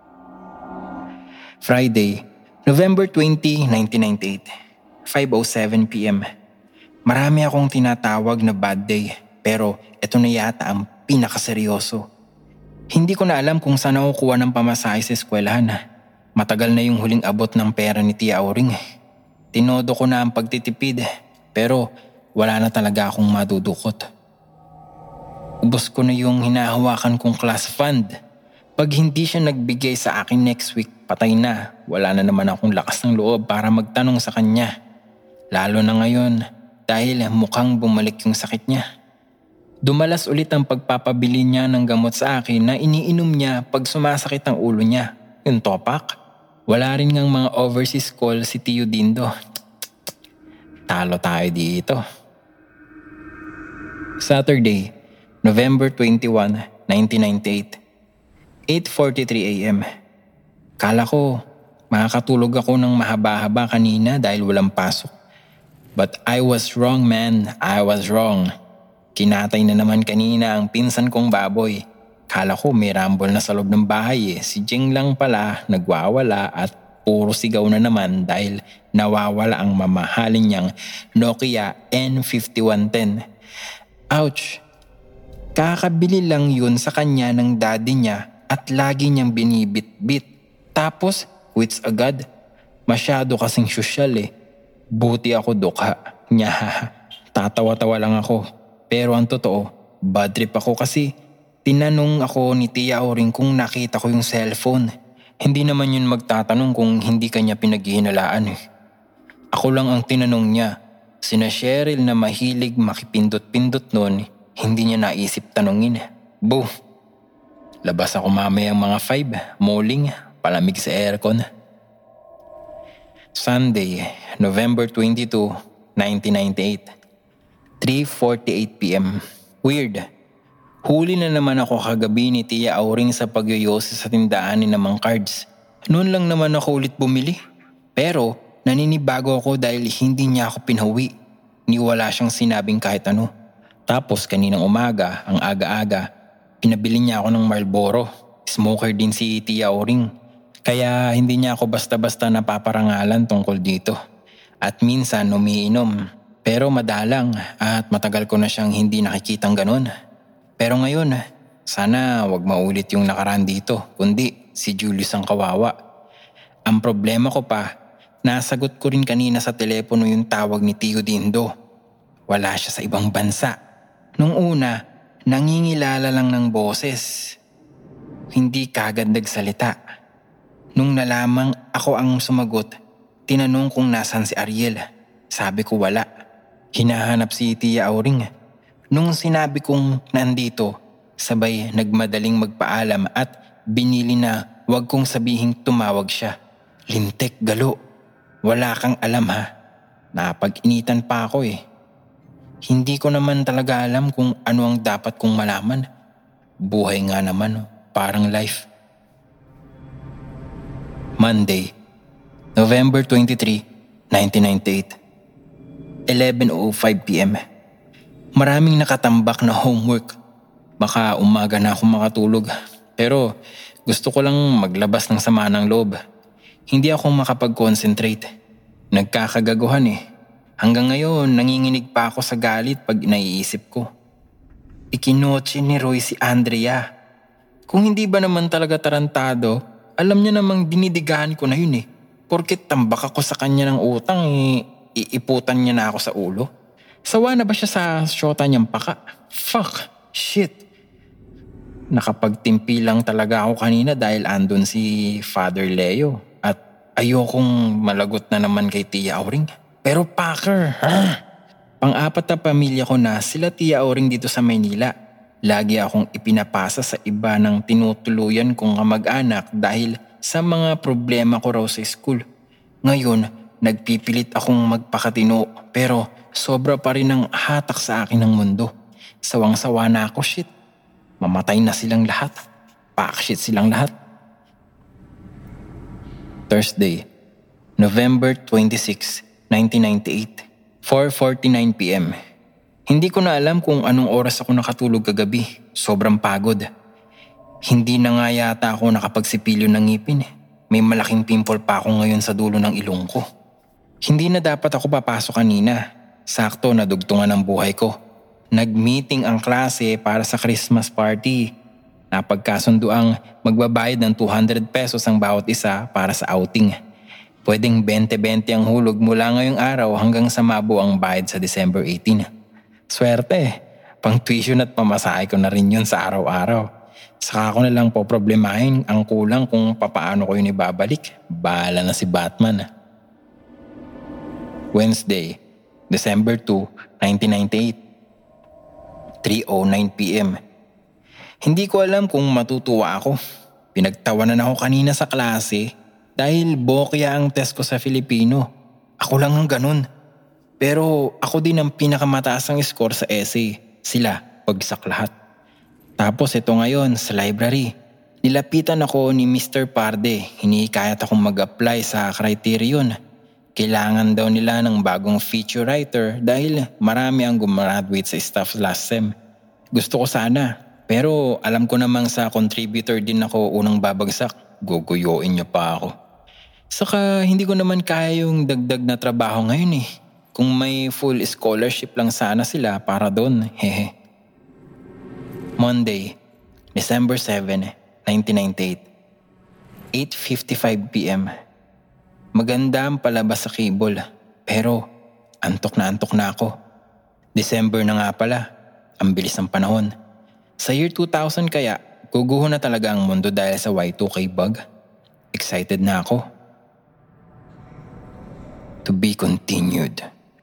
Friday, November twentieth, nineteen ninety-eight. five oh seven p.m. Marami akong tinatawag na bad day, pero ito na yata ang pinakaseryoso. Hindi ko na alam kung saan ako kuha ng pamasahe sa eskwelahan. Matagal na yung huling abot ng pera ni Tia Auring. Tinodo ko na ang pagtitipid, pero wala na talaga akong madudukot. Ubos ko na yung hinahawakan kong class fund. Pag hindi siya nagbigay sa akin next week, patay na. Wala na naman akong lakas ng loob para magtanong sa kanya. Lalo na ngayon dahil mukhang bumalik yung sakit niya. Dumalas ulit ang pagpapabili niya ng gamot sa akin na iniinom niya pag sumasakit ang ulo niya. Yung topak. Wala rin ngang mga overseas call si Tio Dindo. Talo tayo dito. Saturday, November twenty-first, nineteen ninety-eight. eight forty-three a.m. Kala ko makakatulog ako ng mahaba-haba kanina dahil walang pasok. But I was wrong, man. I was wrong. Kinatay na naman kanina ang pinsan kong baboy. Kala ko may rambol na sa loob ng bahay eh. Si Jing lang pala nagwawala at puro sigaw na naman dahil nawawala ang mamahalin niyang Nokia N fifty-one ten. Ouch! Kakabili lang yun sa kanya ng daddy niya at lagi niyang binibit-bit. Tapos, quits agad. Masyado kasing sosyal eh. Buti ako dukha. Nya, tatawa-tawa lang ako. Pero ang totoo, bad trip ako kasi tinanong ako ni Tia Auring kung nakita ko yung cellphone. Hindi naman yun magtatanong kung hindi kanya pinaghihinalaan eh. Ako lang ang tinanong niya. Sina Cheryl na mahilig makipindot-pindot noon, hindi niya naisip tanongin. Boo! Labas ako mamayang mga five, moling, palamig sa aircon. Sunday, November twenty-second, nineteen ninety-eight. three forty-eight p.m. Weird. Huli na naman ako kagabi ni Tia Auring sa pagyoyose sa tindahan ni namang cards. Noon lang naman ako ulit bumili. Pero naninibago ako dahil hindi niya ako pinauwi. Ni wala siyang sinabing kahit ano. Tapos kaninang umaga, ang aga-aga, pinabili niya ako ng Marlboro. Smoker din si Tia Auring. Kaya hindi niya ako basta-basta napaparangalan tungkol dito. At minsan umiinom. Pero madalang at matagal ko na siyang hindi nakikitang ganun. Pero ngayon, sana wag maulit yung nakaraan dito, kundi si Julius ang kawawa. Ang problema ko pa, nasagot ko rin kanina sa telepono yung tawag ni Tio Dindo. Wala siya sa ibang bansa. Nung una, nangingilala lang ng boses. Hindi kagad nagsalita. Nung nalamang ako ang sumagot, tinanong kung nasan si Ariel. Sabi ko wala. Hinahanap si Tia Auring. Nung sinabi kong nandito, sabay nagmadaling magpaalam at binili na wag kong sabihing tumawag siya. Lintek galo. Wala kang alam ha. Napag-initan pa ako eh. Hindi ko naman talaga alam kung ano ang dapat kong malaman. Buhay nga naman, parang life. Monday, November twenty-third, nineteen ninety-eight. eleven oh five p.m. Maraming nakatambak na homework. Baka umaga na ako makatulog. Pero gusto ko lang maglabas ng sama ng loob. Hindi ako makapag-concentrate. Nagkakagaguhan eh. Hanggang ngayon nanginginig pa ako sa galit pag naiisip ko. Ikinotse ni Roy si Andrea. Kung hindi ba naman talaga tarantado, alam niya namang dinidigahan ko na yun eh. Porket tambak ako sa kanya ng utang eh, iiputan niya na ako sa ulo. Sawa na ba siya sa syota niyang paka? Fuck! Shit! Nakapagtimpi lang talaga ako kanina dahil andun si Father Leo at ayokong malagot na naman kay Tia Auring. Pero Packer, ha? Pang-apat na pamilya ko na sila Tia Auring dito sa Maynila. Lagi akong ipinapasa sa iba ng tinutuluyan kong kamag-anak dahil sa mga problema ko raw sa school. Ngayon, nagpipilit akong magpakatino pero sobra pa rin ang hatak sa akin ng mundo. Sawang-sawa na ako, shit. Mamatay na silang lahat. Pakshit silang lahat. Thursday, November twenty-sixth, nineteen ninety-eight, four forty-nine p.m. Hindi ko na alam kung anong oras ako nakatulog kagabi. Sobrang pagod. Hindi na nga yata ako nakapagsipilyo ng ngipin. May malaking pimple pa ako ngayon sa dulo ng ilong ko. Hindi na dapat ako papasok kanina. Sakto na dugtungan ang buhay ko. Nag-meeting ang klase para sa Christmas party. Napagkasundo ang magbabayad ng two hundred pesos ang bawat isa para sa outing. Pwedeng twenty-twenty ang hulog mula ngayong araw hanggang sa mabuo ang bayad sa December eighteenth. Swerte, pang tuition at pamasahe ko na rin yun sa araw-araw. Saka ko na lang po problemahin ang kulang kung papaano ko yun ibabalik. Bahala na si Batman. Wednesday, December second, nineteen ninety-eight, three oh nine p.m. Hindi ko alam kung matutuwa ako. Pinagtawanan ako kanina sa klase dahil bokya ang test ko sa Filipino. Ako lang ang ganun. Pero ako din ang pinakamataas ang score sa essay. Sila, bagsak lahat. Tapos ito ngayon sa library. Nilapitan ako ni Mister Parde. Hinihikayat akong mag-apply sa criterion. Kailangan daw nila ng bagong feature writer dahil marami ang gumraduate sa staff last sem. Gusto ko sana, pero alam ko namang sa contributor din ako unang babagsak. Guguyuin niyo pa ako. Saka hindi ko naman kaya yung dagdag na trabaho ngayon eh. Kung may full scholarship lang sana sila para doon, hehe. Monday, December seventh, nineteen ninety-eight, eight fifty-five p.m. Maganda ang palabas sa cable, pero antok na antok na ako. December na nga pala, ang bilis ng panahon. Sa year two thousand kaya, guguho na talaga ang mundo dahil sa Y two K bug. Excited na ako. To be continued.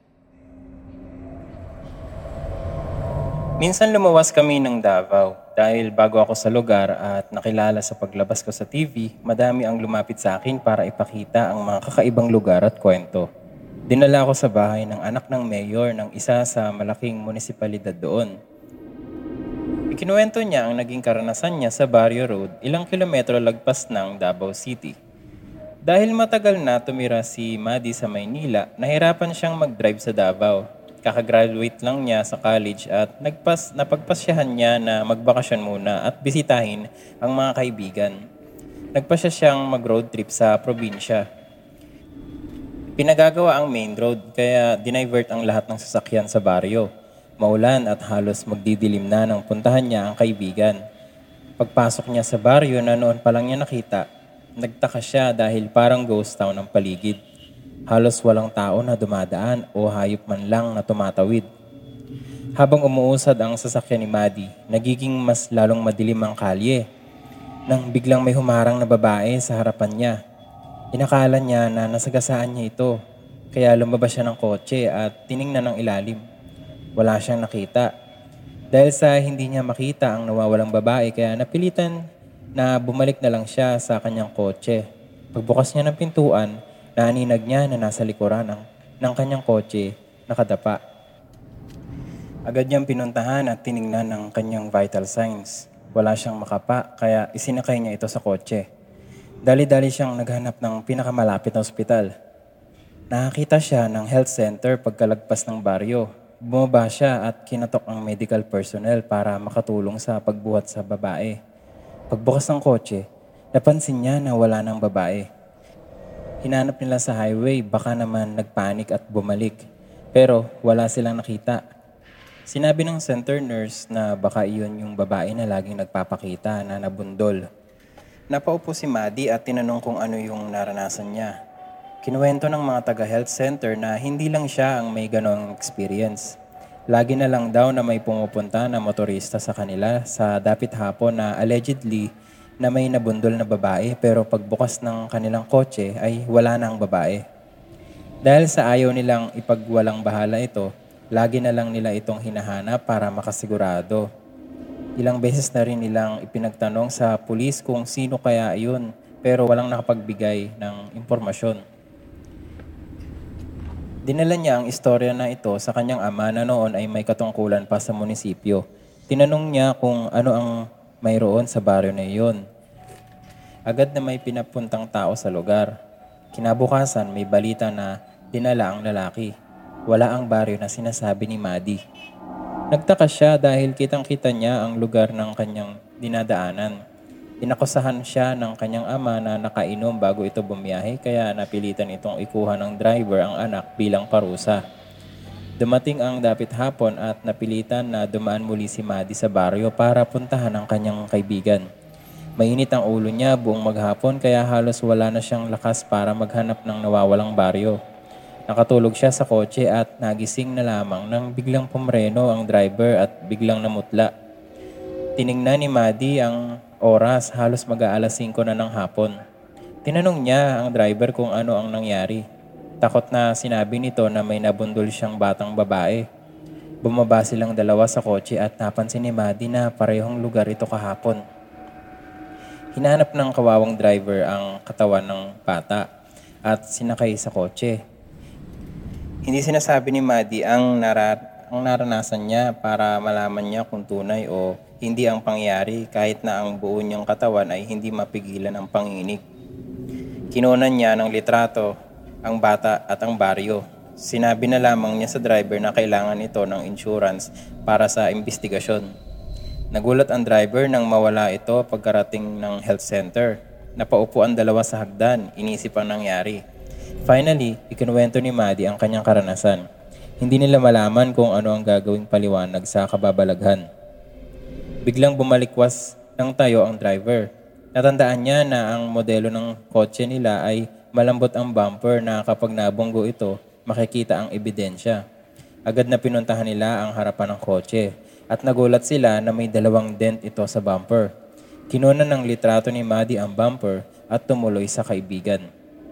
Minsan lumuwas kami ng Davao dahil bago ako sa lugar at nakilala sa paglabas ko sa T V, madami ang lumapit sa akin para ipakita ang mga kakaibang lugar at kwento. Dinala ako sa bahay ng anak ng mayor ng isa sa malaking munisipalidad doon. Ikinuwento niya ang naging karanasan niya sa Barrio Road, ilang kilometro lagpas ng Davao City. Dahil matagal na tumira si Maddie sa Maynila, nahirapan siyang mag-drive sa Davao. Kakagraduate lang niya sa college at nagpas, napagpasyahan niya na magbakasyon muna at bisitahin ang mga kaibigan. Nagpasya siyang mag-road trip sa probinsya. Pinagagawa ang main road kaya dinivert ang lahat ng sasakyan sa baryo. Maulan at halos magdidilim na nang puntahan niya ang kaibigan. Pagpasok niya sa baryo na noon pa lang niya nakita, nagtaka siya dahil parang ghost town ang paligid. Halos walang tao na dumadaan o hayop man lang na tumatawid. Habang umuusad ang sasakyan ni Maddie, nagiging mas lalong madilim ang kalye. Nang biglang may humarang na babae sa harapan niya. Inakala niya na nasagasaan niya ito, kaya lumabas siya ng kotse at tiningnan ng ilalim. Wala siyang nakita. Dahil sa hindi niya makita ang nawawalang babae, kaya napilitan na bumalik na lang siya sa kanyang kotse. Pagbukas niya ng pintuan, naninag niya na nasa likuran ng, ng kanyang kotse, nakadapa. Agad niyang pinuntahan at tiningnan ang kanyang vital signs. Wala siyang makapa, kaya isinakay niya ito sa kotse. Dali-dali siyang naghanap ng pinakamalapit na ospital. Nakakita siya ng health center pagkalagpas ng baryo. Bumaba siya at kinatok ang medical personnel para makatulong sa pagbuhat sa babae. Pagbukas ng kotse, napansin niya na wala ng babae. Hinanap nila sa highway, baka naman nagpanik at bumalik. Pero wala silang nakita. Sinabi ng center nurse na baka iyon yung babae na laging nagpapakita na nabundol. Napaupo si Maddie at tinanong kung ano yung naranasan niya. Kinuwento ng mga taga-health center na hindi lang siya ang may ganong experience. Lagi na lang daw na may pumupunta na motorista sa kanila sa dapit hapon na allegedly na may nabundol na babae pero pagbukas ng kanilang kotse ay wala na ang babae. Dahil sa ayaw nilang ipagwalang bahala ito, lagi na lang nila itong hinahanap para makasigurado. Ilang beses na rin nilang ipinagtanong sa pulis kung sino kaya iyon pero walang nakapagbigay ng impormasyon. Dinala niya ang istorya na ito sa kanyang ama na noon ay may katungkulan pa sa munisipyo. Tinanong niya kung ano ang mayroon sa baryo na iyon. Agad na may pinapuntang tao sa lugar. Kinabukasan may balita na dinala ang lalaki. Wala ang baryo na sinasabi ni Maddie. Nagtaka siya dahil kitang-kita niya ang lugar ng kanyang dinadaanan. Inakusahan siya ng kanyang ama na nakainom bago ito bumiyahe kaya napilitan itong ikuha ng driver ang anak bilang parusa. Dumating ang dapit hapon at napilitan na dumaan muli si Maddie sa baryo para puntahan ang kanyang kaibigan. Mainit ang ulo niya buong maghapon kaya halos wala na siyang lakas para maghanap ng nawawalang baryo. Nakatulog siya sa kotse at nagising na lamang nang biglang pumreno ang driver at biglang namutla. Tiningnan ni Maddie ang oras, halos mag-aalas singko na ng hapon. Tinanong niya ang driver kung ano ang nangyari. Takot na sinabi nito na may nabundol siyang batang babae. Bumaba silang dalawa sa kotse at napansin ni Maddie na parehong lugar ito kahapon. Hinanap ng kawawang driver ang katawan ng bata at sinakay sa kotse. Hindi sinasabi ni Maddie ang, nara- ang naranasan niya para malaman niya kung tunay o hindi ang pangyari kahit na ang buo niyang katawan ay hindi mapigilan ang panginig. Kinunan niya ng litrato ang bata at ang baryo. Sinabi na lamang niya sa driver na kailangan ito ng insurance para sa investigasyon. Nagulat ang driver nang mawala ito pagkarating ng health center. Napaupo ang dalawa sa hagdan, inisip ang nangyari. Finally, ikinuwento ni Maddie ang kanyang karanasan. Hindi nila malaman kung ano ang gagawing paliwanag sa kababalaghan. Biglang bumalikwas ng tayo ang driver. Natandaan niya na ang modelo ng kotse nila ay malambot ang bumper na kapag nabunggo ito, makikita ang ebidensya. Agad na pinuntahan nila ang harapan ng kotse at nagulat sila na may dalawang dent ito sa bumper. Kinunan ng litrato ni Maddie ang bumper at tumuloy sa kaibigan.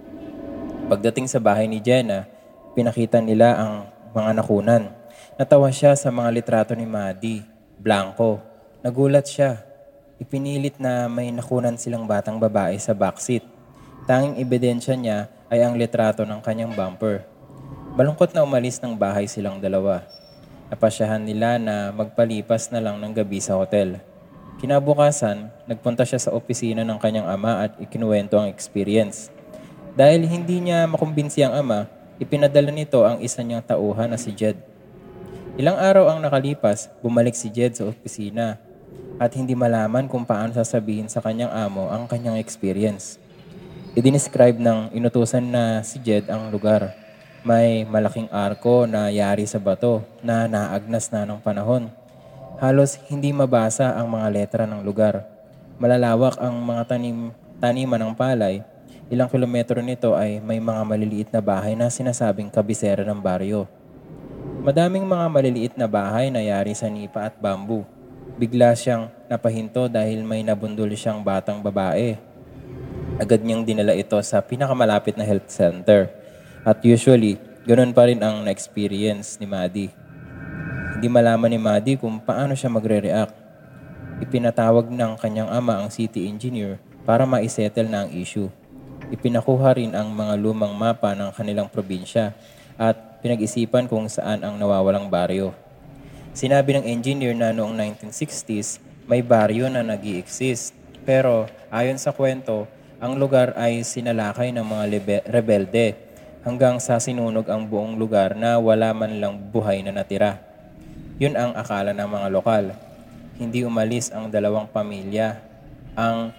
Pagdating sa bahay ni Jenna, pinakita nila ang mga nakunan. Natawa siya sa mga litrato ni Maddie. Blanco. Nagulat siya. Ipinilit na may nakunan silang batang babae sa backseat. Tanging ebidensya niya ay ang litrato ng kanyang bumper. Malungkot na umalis ng bahay silang dalawa. Napasyahan nila na magpalipas na lang ng gabi sa hotel. Kinabukasan, nagpunta siya sa opisina ng kanyang ama at ikinuwento ang experience. Dahil hindi niya makumbinsi ang ama, ipinadala nito ang isa niyang tauhan na si Jed. Ilang araw ang nakalipas, bumalik si Jed sa opisina at hindi malaman kung paano sasabihin sa kanyang amo ang kanyang experience. Idinescribe ng inutusan na si Jed ang lugar. May malaking arko na yari sa bato na naagnas na ng panahon. Halos hindi mabasa ang mga letra ng lugar. Malalawak ang mga tanim, taniman ng palay. Ilang kilometro nito ay may mga maliliit na bahay na sinasabing kabisera ng baryo. Madaming mga maliliit na bahay na yari sa nipa at bambu. Bigla siyang napahinto dahil may nabundol siyang batang babae. Agad niyang dinala ito sa pinakamalapit na health center. At usually, ganun pa rin ang na-experience ni Maddie. Hindi malaman ni Maddie kung paano siya magre-react. Ipinatawag ng kanyang ama ang city engineer para maisettle na ang issue. Ipinakuha rin ang mga lumang mapa ng kanilang probinsya at pinag-isipan kung saan ang nawawalang baryo. Sinabi ng engineer na noong nineteen sixties, may baryo na nag-i-exist. Pero ayon sa kwento, ang lugar ay sinalakay ng mga lebe- rebelde hanggang sa sinunog ang buong lugar na wala man lang buhay na natira. Yun ang akala ng mga lokal. Hindi umalis ang dalawang pamilya, ang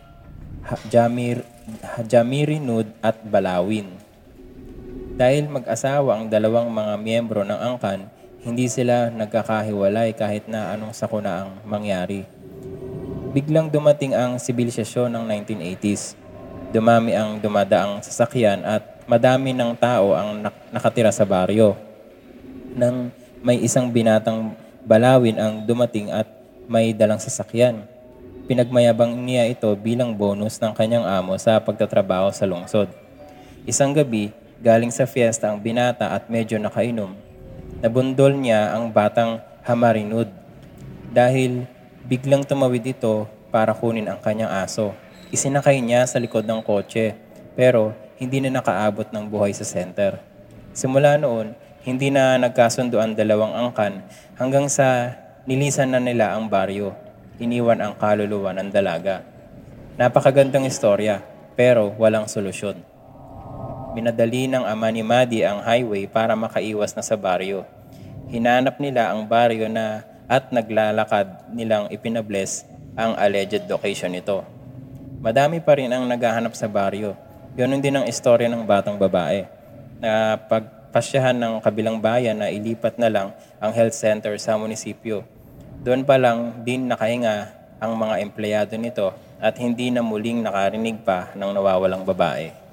Jamir, Jamirinud at Balawin. Dahil mag-asawa ang dalawang mga miyembro ng angkan, Hindi sila nagkakahiwalay kahit na anong sakuna ang mangyari. Biglang dumating ang sibilisasyon ng nineteen eighties. Dumami ang dumadaang sasakyan at madami ng tao ang nak- nakatira sa baryo. Nang may isang binatang balawin ang dumating at may dalang sasakyan. Pinagmayabang niya ito bilang bonus ng kanyang amo sa pagtatrabaho sa lungsod. Isang gabi, galing sa fiesta ang binata at medyo nakainom. Nabundol niya ang batang Hamarinud dahil biglang tumawid ito para kunin ang kanyang aso. Isinakay niya sa likod ng kotse pero hindi na nakaabot ng buhay sa center. Simula noon, hindi na nagkasundo ang dalawang angkan hanggang sa nilisan na nila ang baryo. Iniwan ang kaluluwa ng dalaga. Napakagandang istorya pero walang solusyon. Minadali ng ama ni Maddie ang highway para makaiwas na sa baryo. Hinanap nila ang baryo na at naglalakad nilang ipinabless ang alleged location nito. Madami pa rin ang naghahanap sa baryo. Ganon din ang istorya ng batang babae na pagpasyahan ng kabilang bayan na ilipat na lang ang health center sa munisipyo. Doon pa lang din nakahinga ang mga empleyado nito at hindi na muling nakarinig pa ng nawawalang babae.